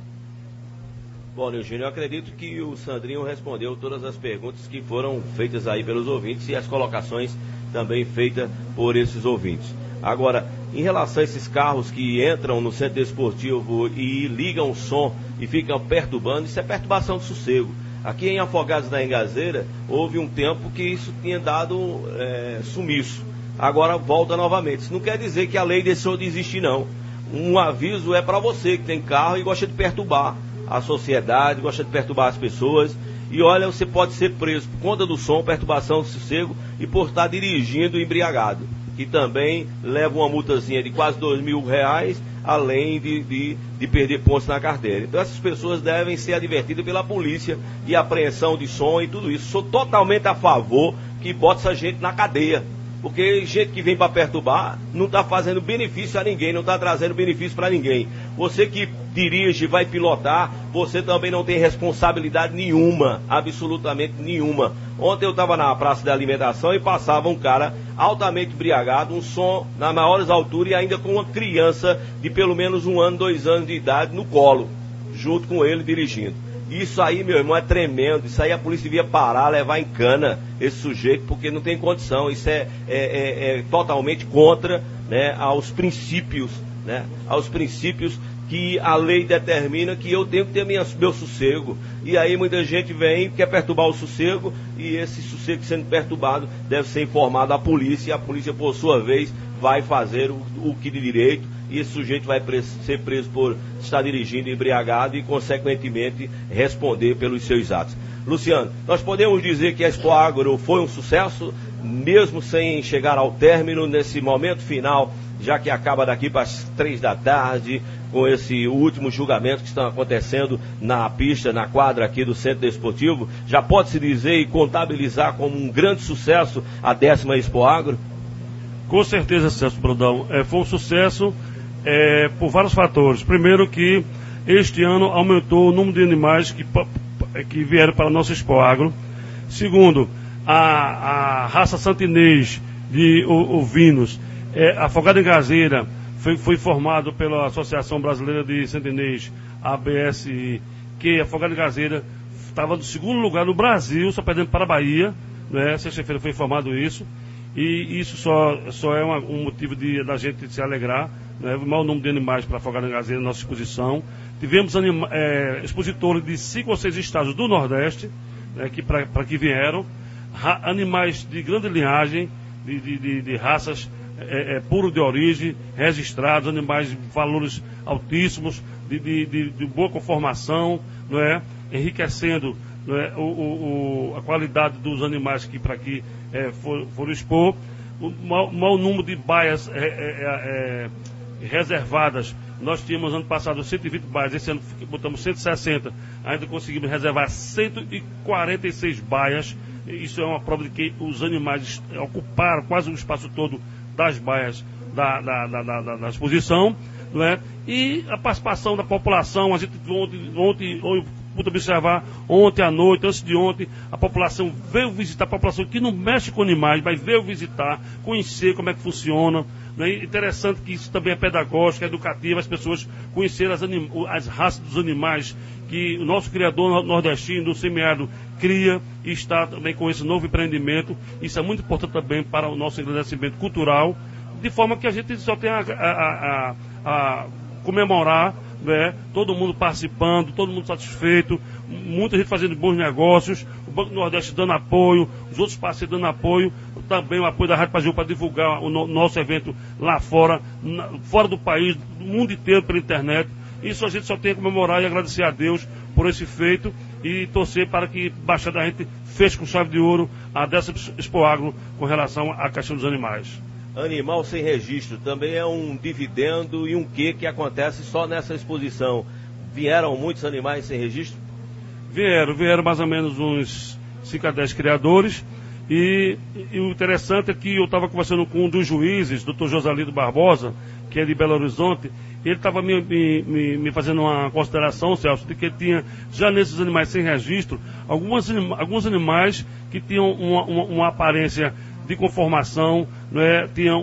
Bom, Eugênio, eu acredito que o Sandrinho respondeu todas as perguntas que foram feitas aí pelos ouvintes e as colocações também feitas por esses ouvintes. Agora, em relação a esses carros que entram no centro desportivo e ligam o som e ficam perturbando, isso é perturbação de sossego. Aqui em Afogados da Engazeira, houve um tempo que isso tinha dado sumiço. Agora volta novamente. Isso não quer dizer que a lei deixou de existir, não. Um aviso é para você que tem carro e gosta de perturbar a sociedade, gosta de perturbar as pessoas. E olha, você pode ser preso por conta do som, perturbação de sossego e por estar dirigindo embriagado, que também leva uma multazinha de quase R$2.000, além de perder pontos na carteira. Então essas pessoas devem ser advertidas pela polícia de apreensão de som e tudo isso. Sou totalmente a favor que bota essa gente na cadeia, porque gente que vem para perturbar não está fazendo benefício a ninguém, não está trazendo benefício para ninguém. Você que dirige, vai pilotar, você também não tem responsabilidade nenhuma, absolutamente nenhuma. Ontem eu estava na praça de alimentação e passava um cara altamente embriagado, um som nas maiores alturas e ainda com uma criança de pelo menos 1 ano, 2 anos de idade no colo, junto com ele dirigindo. Isso aí, meu irmão, é tremendo. Isso aí a polícia devia parar, levar em cana esse sujeito, porque não tem condição. Isso é totalmente contra, né, aos princípios, né, aos princípios que a lei determina que eu tenho que ter meu sossego. E aí muita gente vem e quer perturbar o sossego, e esse sossego sendo perturbado deve ser informado à polícia, e a polícia, por sua vez, vai fazer o que de direito, e esse sujeito vai ser preso por estar dirigindo embriagado e, consequentemente, responder pelos seus atos. Luciano, nós podemos dizer que a Expoagro foi um sucesso, mesmo sem chegar ao término, nesse momento final, já que acaba daqui para as 3 da tarde, com esse último julgamento que estão acontecendo na pista, na quadra aqui do Centro Desportivo, já pode-se dizer e contabilizar como um grande sucesso a 10ª Expoagro? Com certeza, Celso Brandão. Foi um sucesso por vários fatores. Primeiro que este ano aumentou o número de animais que vieram para a nossa Expoagro. Segundo, a raça santinês de ovinos, afogada em gazeira, foi formado pela Associação Brasileira de Santinês, ABSI, que afogada em gazeira estava no 2º lugar no Brasil, só perdendo para a Bahia, né? Sexta-feira foi informado isso, e isso só é um motivo da gente se alegrar, né? O maior número de animais para afogada em gazeira na nossa exposição. Tivemos expositores de 5 ou 6 estados do Nordeste, né, para que vieram, animais de grande linhagem, de raças puro de origem, registrados, animais de valores altíssimos, de boa conformação, não é? Enriquecendo, não é? A qualidade dos animais que para aqui foram expor. O maior número de baias reservadas. Nós tínhamos ano passado 120 baias, esse ano botamos 160, ainda conseguimos reservar 146 baias. Isso é uma prova de que os animais ocuparam quase o espaço todo das baias da exposição, não é? E a participação da população, a gente ontem pude observar, ontem à noite, antes de ontem, a população veio visitar, a população que não mexe com animais, mas veio visitar, conhecer como é que funciona, né? Interessante que isso também é pedagógico, é educativo, as pessoas conhecerem as raças dos animais que o nosso criador nordestino, do semiárido, cria e está também com esse novo empreendimento. Isso é muito importante também para o nosso engrandecimento cultural, de forma que a gente só tem a comemorar, né? Todo mundo participando, todo mundo satisfeito, muita gente fazendo bons negócios, o Banco do Nordeste dando apoio, os outros parceiros dando apoio, também o apoio da Rádio Pajeú para divulgar o nosso evento lá fora, fora do país, do mundo inteiro pela internet. Isso a gente só tem a comemorar e agradecer a Deus por esse feito e torcer para que Baixada da gente feche com chave de ouro a 10ª Expoagro com relação à questão dos animais. Animal sem registro também é um dividendo e um que acontece só nessa exposição. Vieram muitos animais sem registro? Vieram mais ou menos uns 5 a 10 criadores. E o interessante é que eu estava conversando com um dos juízes, Dr. Josalito Barbosa, que é de Belo Horizonte. Ele estava me fazendo uma consideração, Celso, de que tinha, já nesses animais sem registro, alguns animais que tinham uma aparência de conformação, não é? Tinham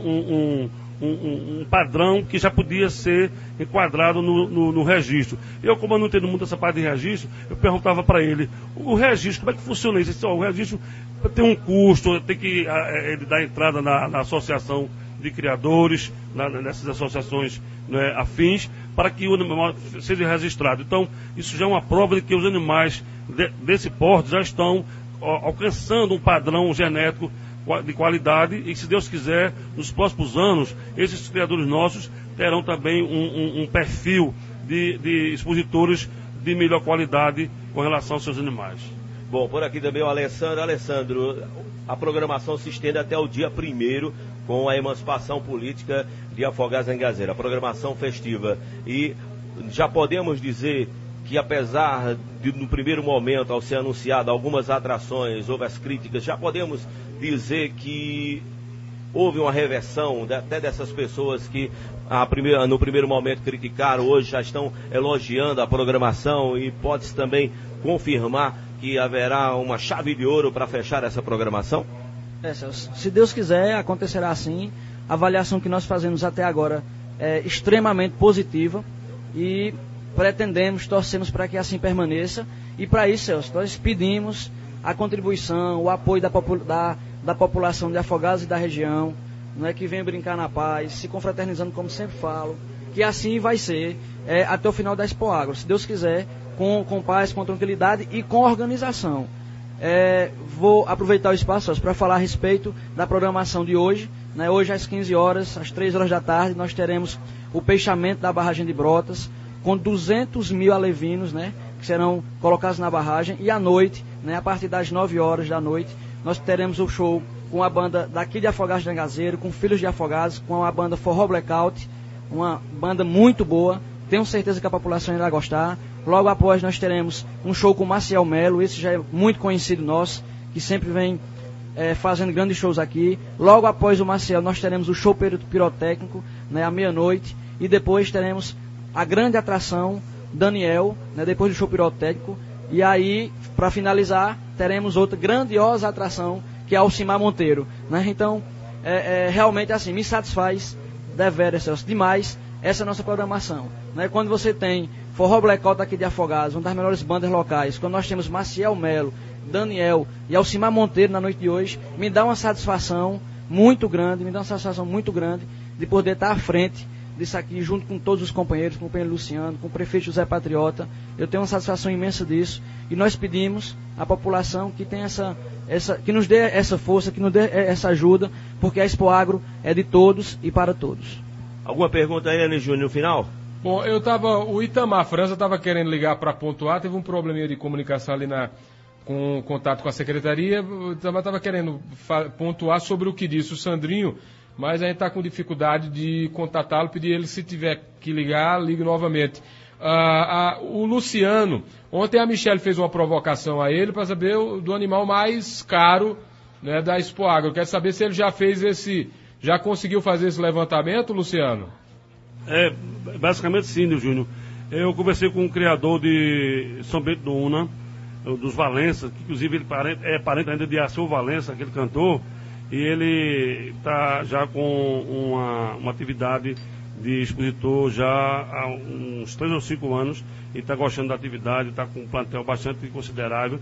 um padrão que já podia ser enquadrado no registro. Eu, como eu não entendo muito essa parte de registro, eu perguntava para ele, o registro, como é que funciona isso? Ele disse, o registro tem um custo, tem que ele dar entrada na associação de criadores, nessas associações, né, afins, para que o animal seja registrado. Então, isso já é uma prova de que os animais desse porte já estão alcançando um padrão genético de qualidade e, se Deus quiser, nos próximos anos, esses criadores nossos terão também um perfil de expositores de melhor qualidade com relação aos seus animais. Bom, por aqui também o Alessandro. Alessandro, a programação se estende até o dia 1º com a emancipação política de Afogados em Gazeira, a programação festiva. E já podemos dizer que, apesar de, no primeiro momento, ao ser anunciado algumas atrações, houve as críticas, já podemos dizer que houve uma reversão até dessas pessoas que no primeiro momento criticaram, hoje já estão elogiando a programação, e pode-se também confirmar que haverá uma chave de ouro para fechar essa programação? Se Deus quiser, acontecerá assim. A avaliação que nós fazemos até agora é extremamente positiva, e pretendemos, torcemos para que assim permaneça. E para isso, Celso, nós pedimos a contribuição, o apoio da população de Afogados e da região, não é, que vem brincar na paz, se confraternizando, como sempre falo, que assim vai ser até o final da Expo Agro, se Deus quiser, com paz, com tranquilidade e com organização. Vou aproveitar o espaço para falar a respeito da programação de hoje. Né? Hoje às 15 horas, às 3 horas da tarde, nós teremos o peixamento da barragem de Brotas, com 200 mil alevinos, né, que serão colocados na barragem. E à noite, né, a partir das 9 horas da noite, nós teremos o show com a banda daqui de Afogados de Angazeiro, com Filhos de Afogados, com a banda Forró Blackout, uma banda muito boa. Tenho certeza que a população irá gostar. Logo após nós teremos um show com Maciel Melo, esse já é muito conhecido nosso, que sempre vem fazendo grandes shows aqui. Logo após o Maciel nós teremos o show pirotécnico, né, à meia-noite, e depois teremos a grande atração Daniel, né, depois do show pirotécnico, e aí, para finalizar, teremos outra grandiosa atração, que é Alcimar Monteiro. Né? Então, realmente assim, me satisfaz deveras, Celso, demais essa nossa programação. Né? Quando você tem Forró Blackout aqui de Afogados, uma das melhores bandas locais, quando nós temos Maciel Melo, Daniel e Alcimar Monteiro na noite de hoje, me dá uma satisfação muito grande, de poder estar à frente disso aqui, junto com todos os companheiros, com o companheiro Luciano, com o prefeito José Patriota. Eu tenho uma satisfação imensa disso, e nós pedimos à população que tenha que nos dê essa força, que nos dê essa ajuda, porque a Expo Agro é de todos e para todos. Alguma pergunta aí, Nene Júnior, no final? Bom, o Itamar França estava querendo ligar para pontuar, teve um probleminha de comunicação ali com contato com a secretaria. O Itamar estava querendo pontuar sobre o que disse o Sandrinho, mas a gente está com dificuldade de contatá-lo, pedir ele, se tiver que ligar, ligue novamente. O Luciano, ontem a Michele fez uma provocação a ele para saber do animal mais caro, né, da Expo Agro. Eu quero saber se ele já conseguiu fazer esse levantamento, Luciano? Basicamente sim, Júnior. Eu conversei com um criador de São Bento do Una, dos Valença, que inclusive ele é parente ainda de Arceu Valença, aquele cantor, e ele está já com uma atividade de expositor já há uns 3 ou 5 anos, e está gostando da atividade, está com um plantel bastante considerável,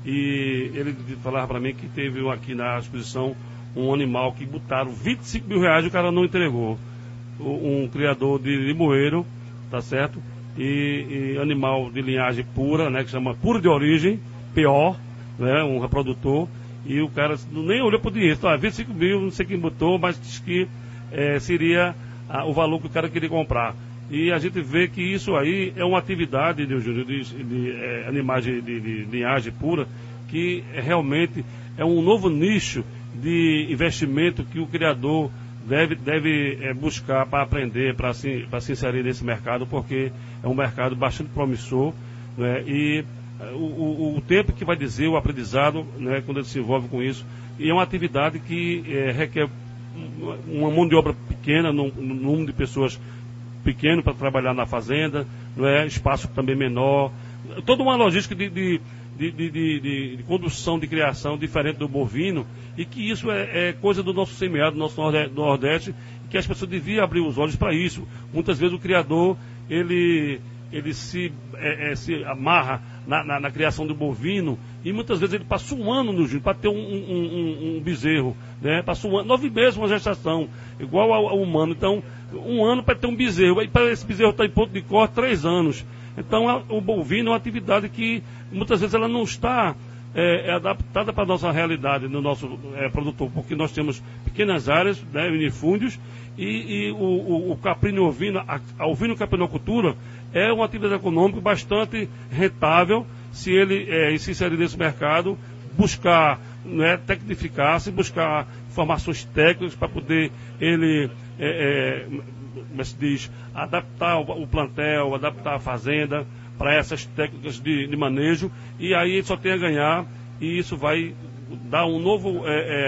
e ele falava para mim que teve aqui na exposição um animal que botaram 25 mil reais e o cara não entregou. Um criador de limoeiro, tá certo? E animal de linhagem pura, né? Que chama puro de origem, pior, né? Um reprodutor. E o cara nem olhou para o dinheiro. Então, 25 mil, não sei quem botou, mas disse que seria o valor que o cara queria comprar. E a gente vê que isso aí é uma atividade, Júnior, de animais de linhagem pura, que realmente é um novo nicho de investimento que o criador deve buscar para aprender, para se inserir nesse mercado, porque é um mercado bastante promissor, né? E o tempo que vai dizer, o aprendizado, né, quando ele se envolve com isso, e é uma atividade que requer uma mão de obra pequena, num número de pessoas pequeno para trabalhar na fazenda, não é? Espaço também menor, toda uma logística de condução, de criação diferente do bovino, e que isso é coisa do nosso semiárido, do nosso Nordeste, que as pessoas deviam abrir os olhos para isso. Muitas vezes o criador, ele se amarra na criação do bovino, e muitas vezes ele passa um ano no Júnior para ter um bezerro, né? Passa 9 meses uma gestação, igual ao humano. Então, um ano para ter um bezerro, e para esse bezerro estar em ponto de corte, 3 anos. Então, o bovino é uma atividade que muitas vezes ela não está adaptada para a nossa realidade, no nosso produtor, porque nós temos pequenas áreas, né, minifúndios, e o caprino ovino, a ovino caprinocultura é uma atividade econômica bastante rentável, se ele se inserir nesse mercado, buscar, né, tecnificar-se, buscar informações técnicas para poder ele, como se diz, adaptar o plantel, adaptar a fazenda para essas técnicas de manejo, e aí ele só tem a ganhar, e isso vai dar um novo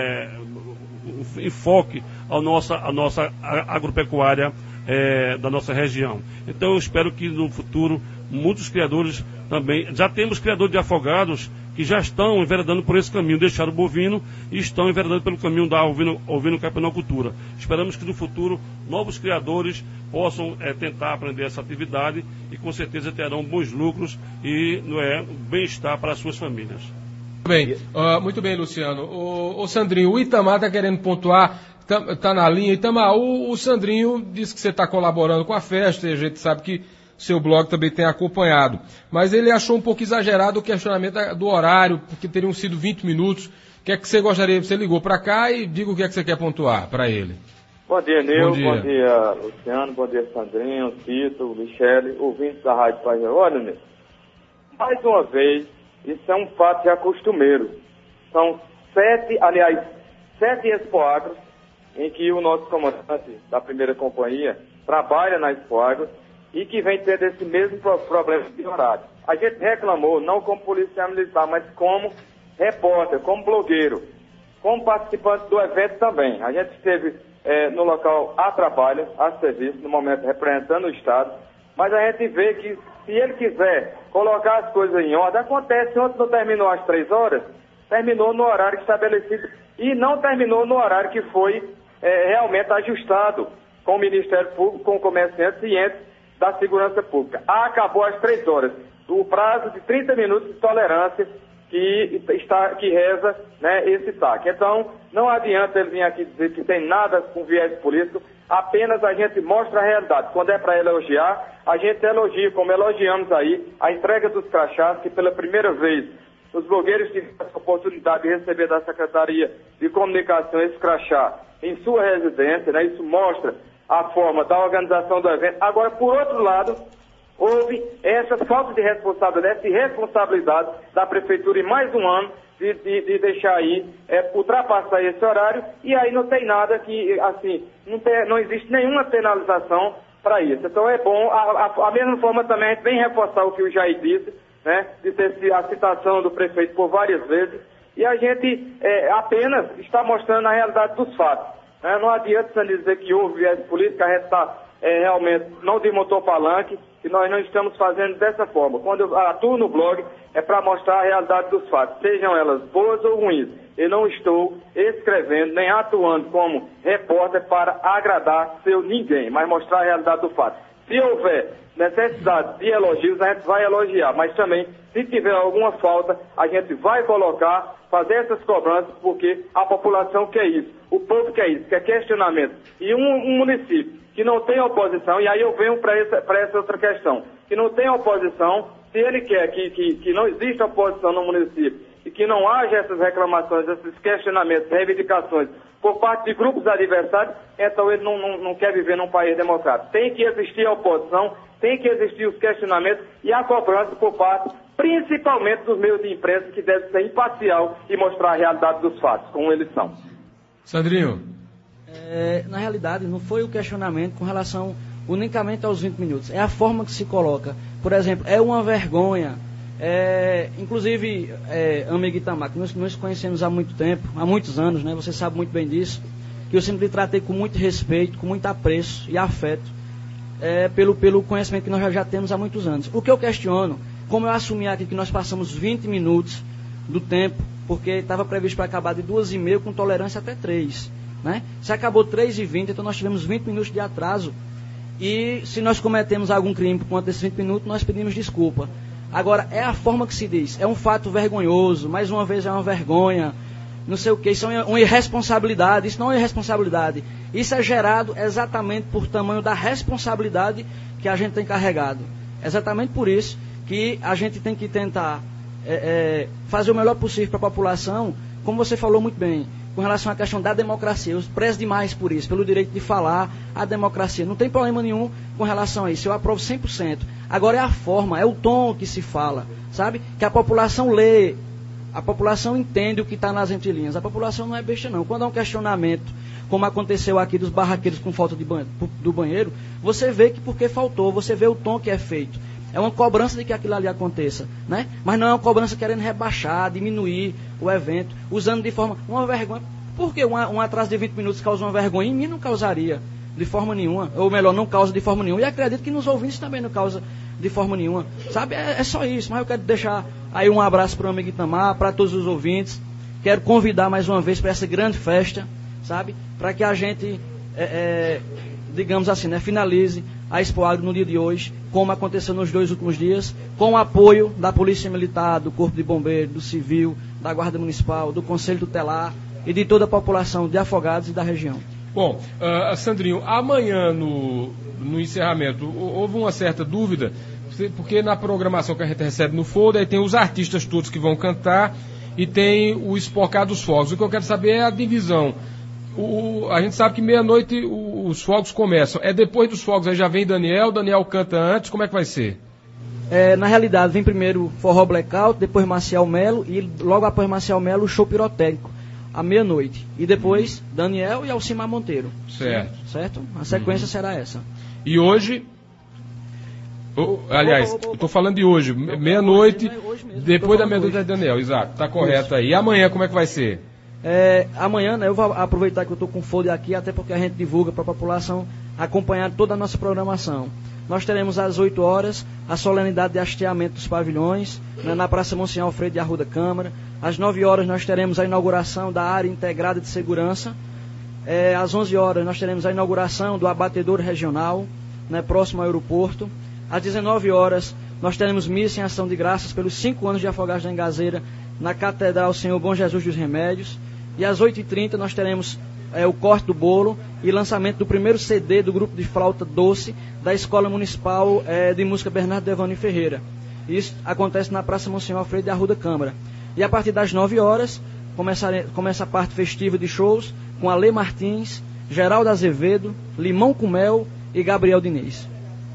enfoque à nossa agropecuária da nossa região. Então eu espero que no futuro muitos criadores também, já temos criadores de afogados que já estão enveredando por esse caminho, deixaram o bovino e estão enveredando pelo caminho da ovinocaprinocultura. Esperamos que no futuro novos criadores possam tentar aprender essa atividade e com certeza terão bons lucros e bem-estar para as suas famílias. Muito bem, Luciano. O Sandrinho, o Itamar está querendo pontuar, está na linha. Itamar, o Sandrinho disse que você está colaborando com a festa e a gente sabe que seu blog também tem acompanhado. Mas ele achou um pouco exagerado o questionamento do horário, porque teriam sido 20 minutos. O que é que você gostaria? Você ligou para cá e diga o que é que você quer pontuar para ele. Bom dia, Nil. Bom dia, Luciano. Bom dia, Sandrinho, Tito, Michele, ouvintes da Rádio Pajeú. Olha, Nil, mais uma vez, isso é um fato já costumeiro. São 7 Expoagros em que o nosso comandante da primeira companhia trabalha na Expoagro e que vem tendo esse mesmo problema de horário. A gente reclamou, não como policial militar, mas como repórter, como blogueiro, como participante do evento também. A gente esteve no local a trabalho, a serviço, no momento representando o Estado, mas a gente vê que se ele quiser colocar as coisas em ordem, acontece, ontem não terminou às 3 horas, terminou no horário estabelecido e não terminou no horário que foi realmente ajustado com o Ministério Público, com comerciantes e entes da segurança pública. Acabou às 3 horas. O prazo de 30 minutos de tolerância que reza, né, esse TAC. Então, não adianta ele vir aqui dizer que tem nada com viés político, apenas a gente mostra a realidade. Quando é para elogiar, a gente elogia, como elogiamos aí, a entrega dos crachás, que pela primeira vez os blogueiros tiveram a oportunidade de receber da Secretaria de Comunicação esse crachá em sua residência, né? Isso mostra a forma da organização do evento. Agora, por outro lado, houve essa falta de responsabilidade, essa irresponsabilidade da Prefeitura em mais um ano de deixar aí, ultrapassar esse horário, e aí não tem nada que, assim, não existe nenhuma penalização para isso. Então é bom, a mesma forma também a gente vem reforçar o que o Jair disse, né, de ter a citação do prefeito por várias vezes, e a gente apenas está mostrando a realidade dos fatos. Não adianta dizer que houve viés político, a gente está realmente não desmontou palanque e nós não estamos fazendo dessa forma. Quando eu atuo no blog é para mostrar a realidade dos fatos, sejam elas boas ou ruins. Eu não estou escrevendo nem atuando como repórter para agradar seu ninguém, mas mostrar a realidade do fato. Se houver necessidade de elogios, a gente vai elogiar, mas também, se tiver alguma falta, a gente vai colocar, fazer essas cobranças, porque a população quer isso, o povo quer isso, quer questionamento. E um município que não tem oposição, e aí eu venho para essa outra questão, que não tem oposição, se ele quer que não exista oposição no município, e que não haja essas reclamações, esses questionamentos, reivindicações por parte de grupos adversários, então ele não quer viver num país democrático. Tem que existir a oposição, tem que existir os questionamentos e a cobrança por parte, principalmente dos meios de imprensa, que deve ser imparcial e mostrar a realidade dos fatos, como eles são. Sandrinho. Na realidade, não foi o questionamento com relação unicamente aos 20 minutos, é a forma que se coloca. Por exemplo, é uma vergonha. Inclusive, amigo Itamar, que nós nos conhecemos há muito tempo, há muitos anos, né? Você sabe muito bem disso, que eu sempre lhe tratei com muito respeito, com muito apreço e afeto, pelo conhecimento que nós já temos há muitos anos. O que eu questiono, como eu assumi aqui que nós passamos 20 minutos do tempo, porque estava previsto para acabar de 2h30 com tolerância até 3, né? Se acabou 3h20, então nós tivemos 20 minutos de atraso, e se nós cometemos algum crime por conta desses 20 minutos, nós pedimos desculpa. Agora, é a forma que se diz, é um fato vergonhoso, mais uma vez é uma vergonha, não sei o que, isso é uma irresponsabilidade, isso não é irresponsabilidade, isso é gerado exatamente por tamanho da responsabilidade que a gente tem carregado. Exatamente por isso que a gente tem que tentar fazer o melhor possível para a população, como você falou muito bem, com relação à questão da democracia. Eu prezo demais por isso, pelo direito de falar a democracia. Não tem problema nenhum com relação a isso, eu aprovo 100%. Agora é a forma, é o tom que se fala, sabe? Que a população lê, a população entende o que está nas entrelinhas. A população não é besta não. Quando há um questionamento, como aconteceu aqui dos barraqueiros com falta do banheiro, você vê que porque faltou, você vê o tom que é feito. É uma cobrança de que aquilo ali aconteça, né? Mas não é uma cobrança querendo rebaixar, diminuir o evento, usando de forma, uma vergonha. Por que um atraso de 20 minutos causa uma vergonha? Em mim não causaria de forma nenhuma, ou melhor, não causa de forma nenhuma. E acredito que nos ouvintes também não causa de forma nenhuma, sabe? É só isso, mas eu quero deixar Aí um abraço para o amigo Itamar, para todos os ouvintes. Quero convidar mais uma vez para essa grande festa, sabe? Para que a gente, digamos assim, né, finalize a Expo Agro no dia de hoje, como aconteceu nos 2 últimos dias, com o apoio da Polícia Militar, do Corpo de Bombeiros, do Civil, da Guarda Municipal, do Conselho Tutelar e de toda a população de Afogados e da região. Bom, Sandrinho, amanhã no encerramento, houve uma certa dúvida, porque na programação que a gente recebe no folder, aí tem os artistas todos que vão cantar e tem o Espocar dos Fogos. O que eu quero saber é a divisão. A gente sabe que meia-noite os fogos começam. É depois dos fogos, aí já vem Daniel canta antes, como é que vai ser? Na realidade, vem primeiro Forró Blackout, depois Marcial Melo e logo após Marcial Melo o show pirotécnico, à meia-noite. E depois Daniel e Alcimar Monteiro. Certo? A sequência será essa. E hoje... aliás, estou falando de hoje, meia-noite, depois da meia-noite é Daniel, exato, está correto aí. E amanhã como é que vai ser? Amanhã, né, eu vou aproveitar que eu estou com folha aqui, até porque a gente divulga para a população acompanhar toda a nossa programação. Nós teremos às 8 horas a solenidade de hasteamento dos pavilhões, né, na Praça Monsenhor Alfredo de Arruda Câmara. Às 9 horas nós teremos a inauguração da área integrada de segurança. Às 11 horas nós teremos a inauguração do abatedouro regional, né, próximo ao aeroporto. Às 19 horas nós teremos missa em ação de graças pelos 5 anos de Afogados da Engazeira na Catedral Senhor Bom Jesus dos Remédios. E às 8h30 nós teremos o corte do bolo e lançamento do primeiro CD do grupo de flauta doce da Escola Municipal de Música Bernardo Devani Ferreira. Isso acontece na Praça Monsenhor Alfredo de Arruda Câmara. E a partir das 9 horas começa a parte festiva de shows com Alê Martins, Geraldo Azevedo, Limão com Mel e Gabriel Diniz.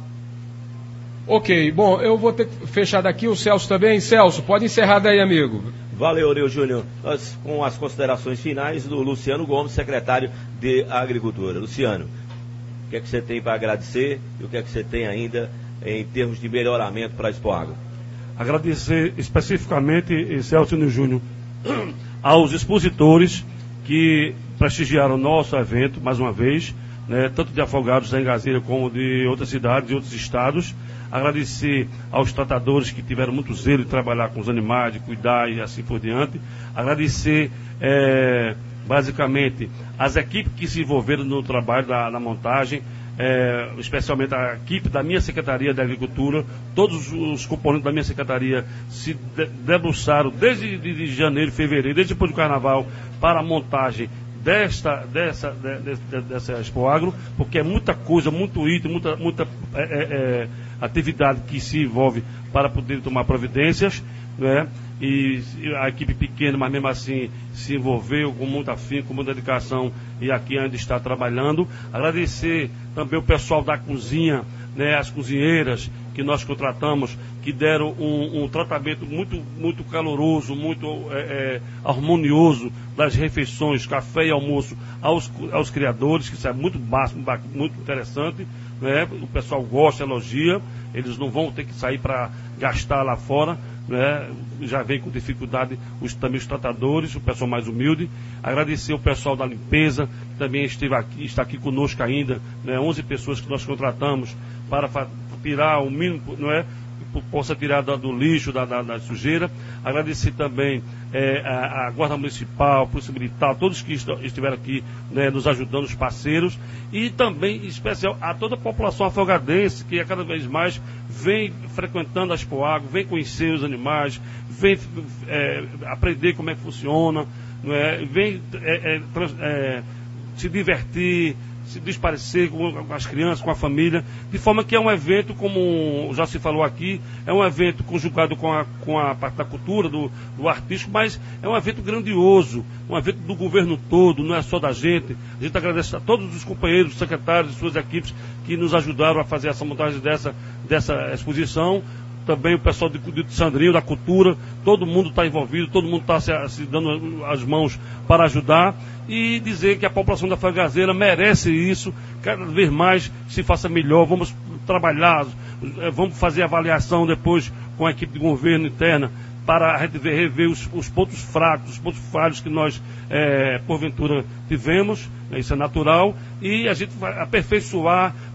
Ok, bom, eu vou ter que fechar daqui, o Celso também. Celso, pode encerrar daí, amigo. Valeu, Neu Júnior. Nós com as considerações finais do Luciano Gomes, secretário de Agricultura. Luciano, o que é que você tem para agradecer e o que é que você tem ainda em termos de melhoramento para a Expo Agro? Agradecer especificamente, Celso Neu Júnior, aos expositores que prestigiaram o nosso evento, mais uma vez, né, tanto de Afogados da Engazeira como de outras cidades e outros estados. Agradecer aos tratadores que tiveram muito zelo de trabalhar com os animais, de cuidar e assim por diante. Agradecer, basicamente, as equipes que se envolveram no trabalho da montagem, especialmente a equipe da minha Secretaria de Agricultura. Todos os componentes da minha Secretaria se debruçaram desde de janeiro, fevereiro, desde depois do Carnaval, para a montagem dessa Expo Agro, porque é muita coisa, muito item, muita atividade que se envolve para poder tomar providências, né? E a equipe pequena, mas mesmo assim se envolveu com muito afinco, com muita dedicação e aqui ainda está trabalhando. Agradecer também o pessoal da cozinha, né, as cozinheiras que nós contratamos, que deram um tratamento muito caloroso, muito harmonioso das refeições, café e almoço aos criadores, que isso é muito interessante, né? O pessoal gosta, elogia, eles não vão ter que sair para gastar lá fora, né? Já vem com dificuldade também os tratadores, o pessoal mais humilde. Agradecer o pessoal da limpeza, que também está aqui conosco ainda, né? 11 pessoas que nós contratamos para tirar o mínimo, não é? Possa tirar do lixo, da sujeira. Agradecer também a Guarda Municipal, a Polícia Militar, todos que estiveram aqui, né, nos ajudando, os parceiros, e também, em especial, a toda a população afogadense, que cada vez mais vem frequentando a Expo Agro, vem conhecer os animais, vem aprender como é que funciona, não é? Vem se divertir, se desparecer com as crianças, com a família, de forma que é um evento, como já se falou aqui, é um evento conjugado com a parte da cultura, do artístico, mas é um evento grandioso, um evento do governo todo, não é só da gente. A gente agradece a todos os companheiros, secretários e suas equipes que nos ajudaram a fazer essa montagem dessa exposição. Também o pessoal de Sandrinho, da cultura, todo mundo está envolvido, todo mundo está se dando as mãos para ajudar, e dizer que a população da Afogazeira merece isso, cada vez mais se faça melhor. Vamos trabalhar, vamos fazer avaliação depois com a equipe de governo interna, para a gente rever os pontos fracos, os pontos falhos que nós, porventura, tivemos, isso é natural, e a gente vai aperfeiçoar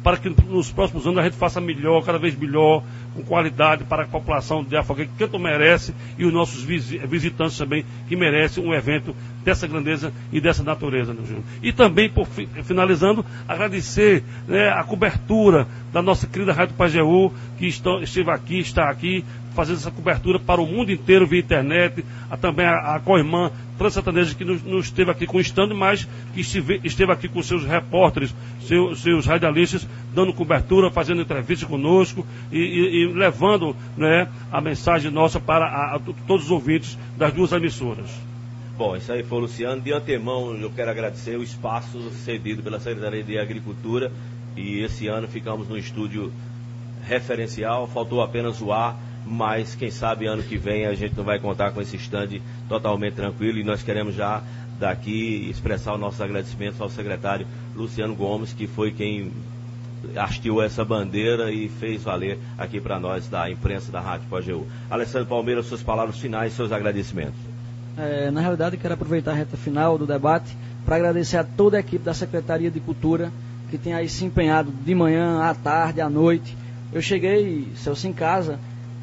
para que nos próximos anos a gente faça melhor, cada vez melhor, com qualidade para a população de Afogueira, que tanto merece, e os nossos visitantes também, que merecem um evento dessa grandeza e dessa natureza, né, Júnior? E também, finalizando, agradecer, né, a cobertura da nossa querida Rádio Pajeú, que está aqui, fazendo essa cobertura para o mundo inteiro via internet, também a co-irmã Transertaneja, que nos esteve aqui com o stand, mas que esteve aqui com seus repórteres, seus radialistas, dando cobertura, fazendo entrevista conosco e levando, né, a mensagem nossa para todos os ouvintes das duas emissoras. Bom, isso aí foi o Luciano. De antemão, eu quero agradecer o espaço cedido pela Secretaria de Agricultura, e esse ano ficamos no estúdio referencial, faltou apenas o ar, mas quem sabe ano que vem a gente não vai contar com esse stand totalmente tranquilo, e nós queremos já daqui expressar os nossos agradecimentos ao secretário Luciano Gomes, que foi quem hasteou essa bandeira e fez valer aqui para nós da imprensa da Rádio Pajeú. Alessandro Palmeira, suas palavras finais, seus agradecimentos. Na realidade, quero aproveitar a reta final do debate para agradecer a toda a equipe da Secretaria de Cultura, que tem aí se empenhado de manhã, à tarde, à noite. Eu cheguei, Celso, em casa,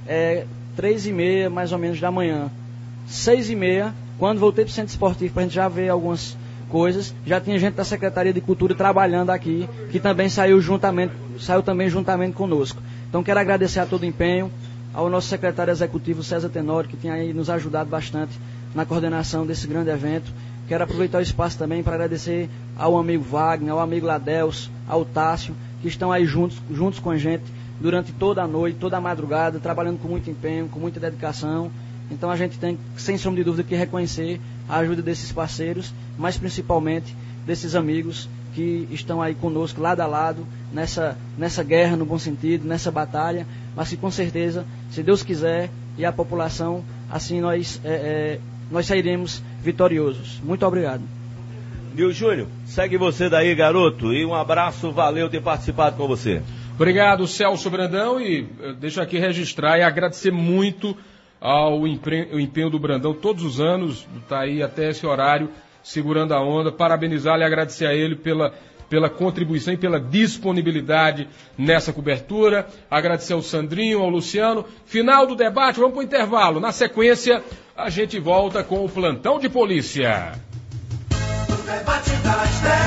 3h30 mais ou menos da manhã. 6h30, quando voltei para o Centro Esportivo, para a gente já ver algumas coisas, já tinha gente da Secretaria de Cultura trabalhando aqui, que também saiu também juntamente conosco. Então quero agradecer a todo o empenho, ao nosso secretário executivo César Tenório, que tem aí nos ajudado bastante na coordenação desse grande evento. Quero aproveitar o espaço também para agradecer ao amigo Wagner, ao amigo Ladelso, ao Tássio, que estão aí juntos com a gente durante toda a noite, toda a madrugada, trabalhando com muito empenho, com muita dedicação. Então a gente tem, sem sombra de dúvida, que reconhecer a ajuda desses parceiros, mas principalmente desses amigos que estão aí conosco, lado a lado, nessa guerra, no bom sentido, nessa batalha, mas que com certeza, se Deus quiser e a população, assim nós sairemos vitoriosos. Muito obrigado. Nil Júnior, segue você daí, garoto, e um abraço, valeu ter participado com você. Obrigado, Celso Brandão, e deixo aqui registrar e agradecer muito ao empenho do Brandão todos os anos, está aí até esse horário, segurando a onda, parabenizá-lo e agradecer a ele pela contribuição e pela disponibilidade nessa cobertura, agradecer ao Sandrinho, ao Luciano. Final do debate, vamos para o intervalo, na sequência a gente volta com o Plantão de Polícia. O debate das 10.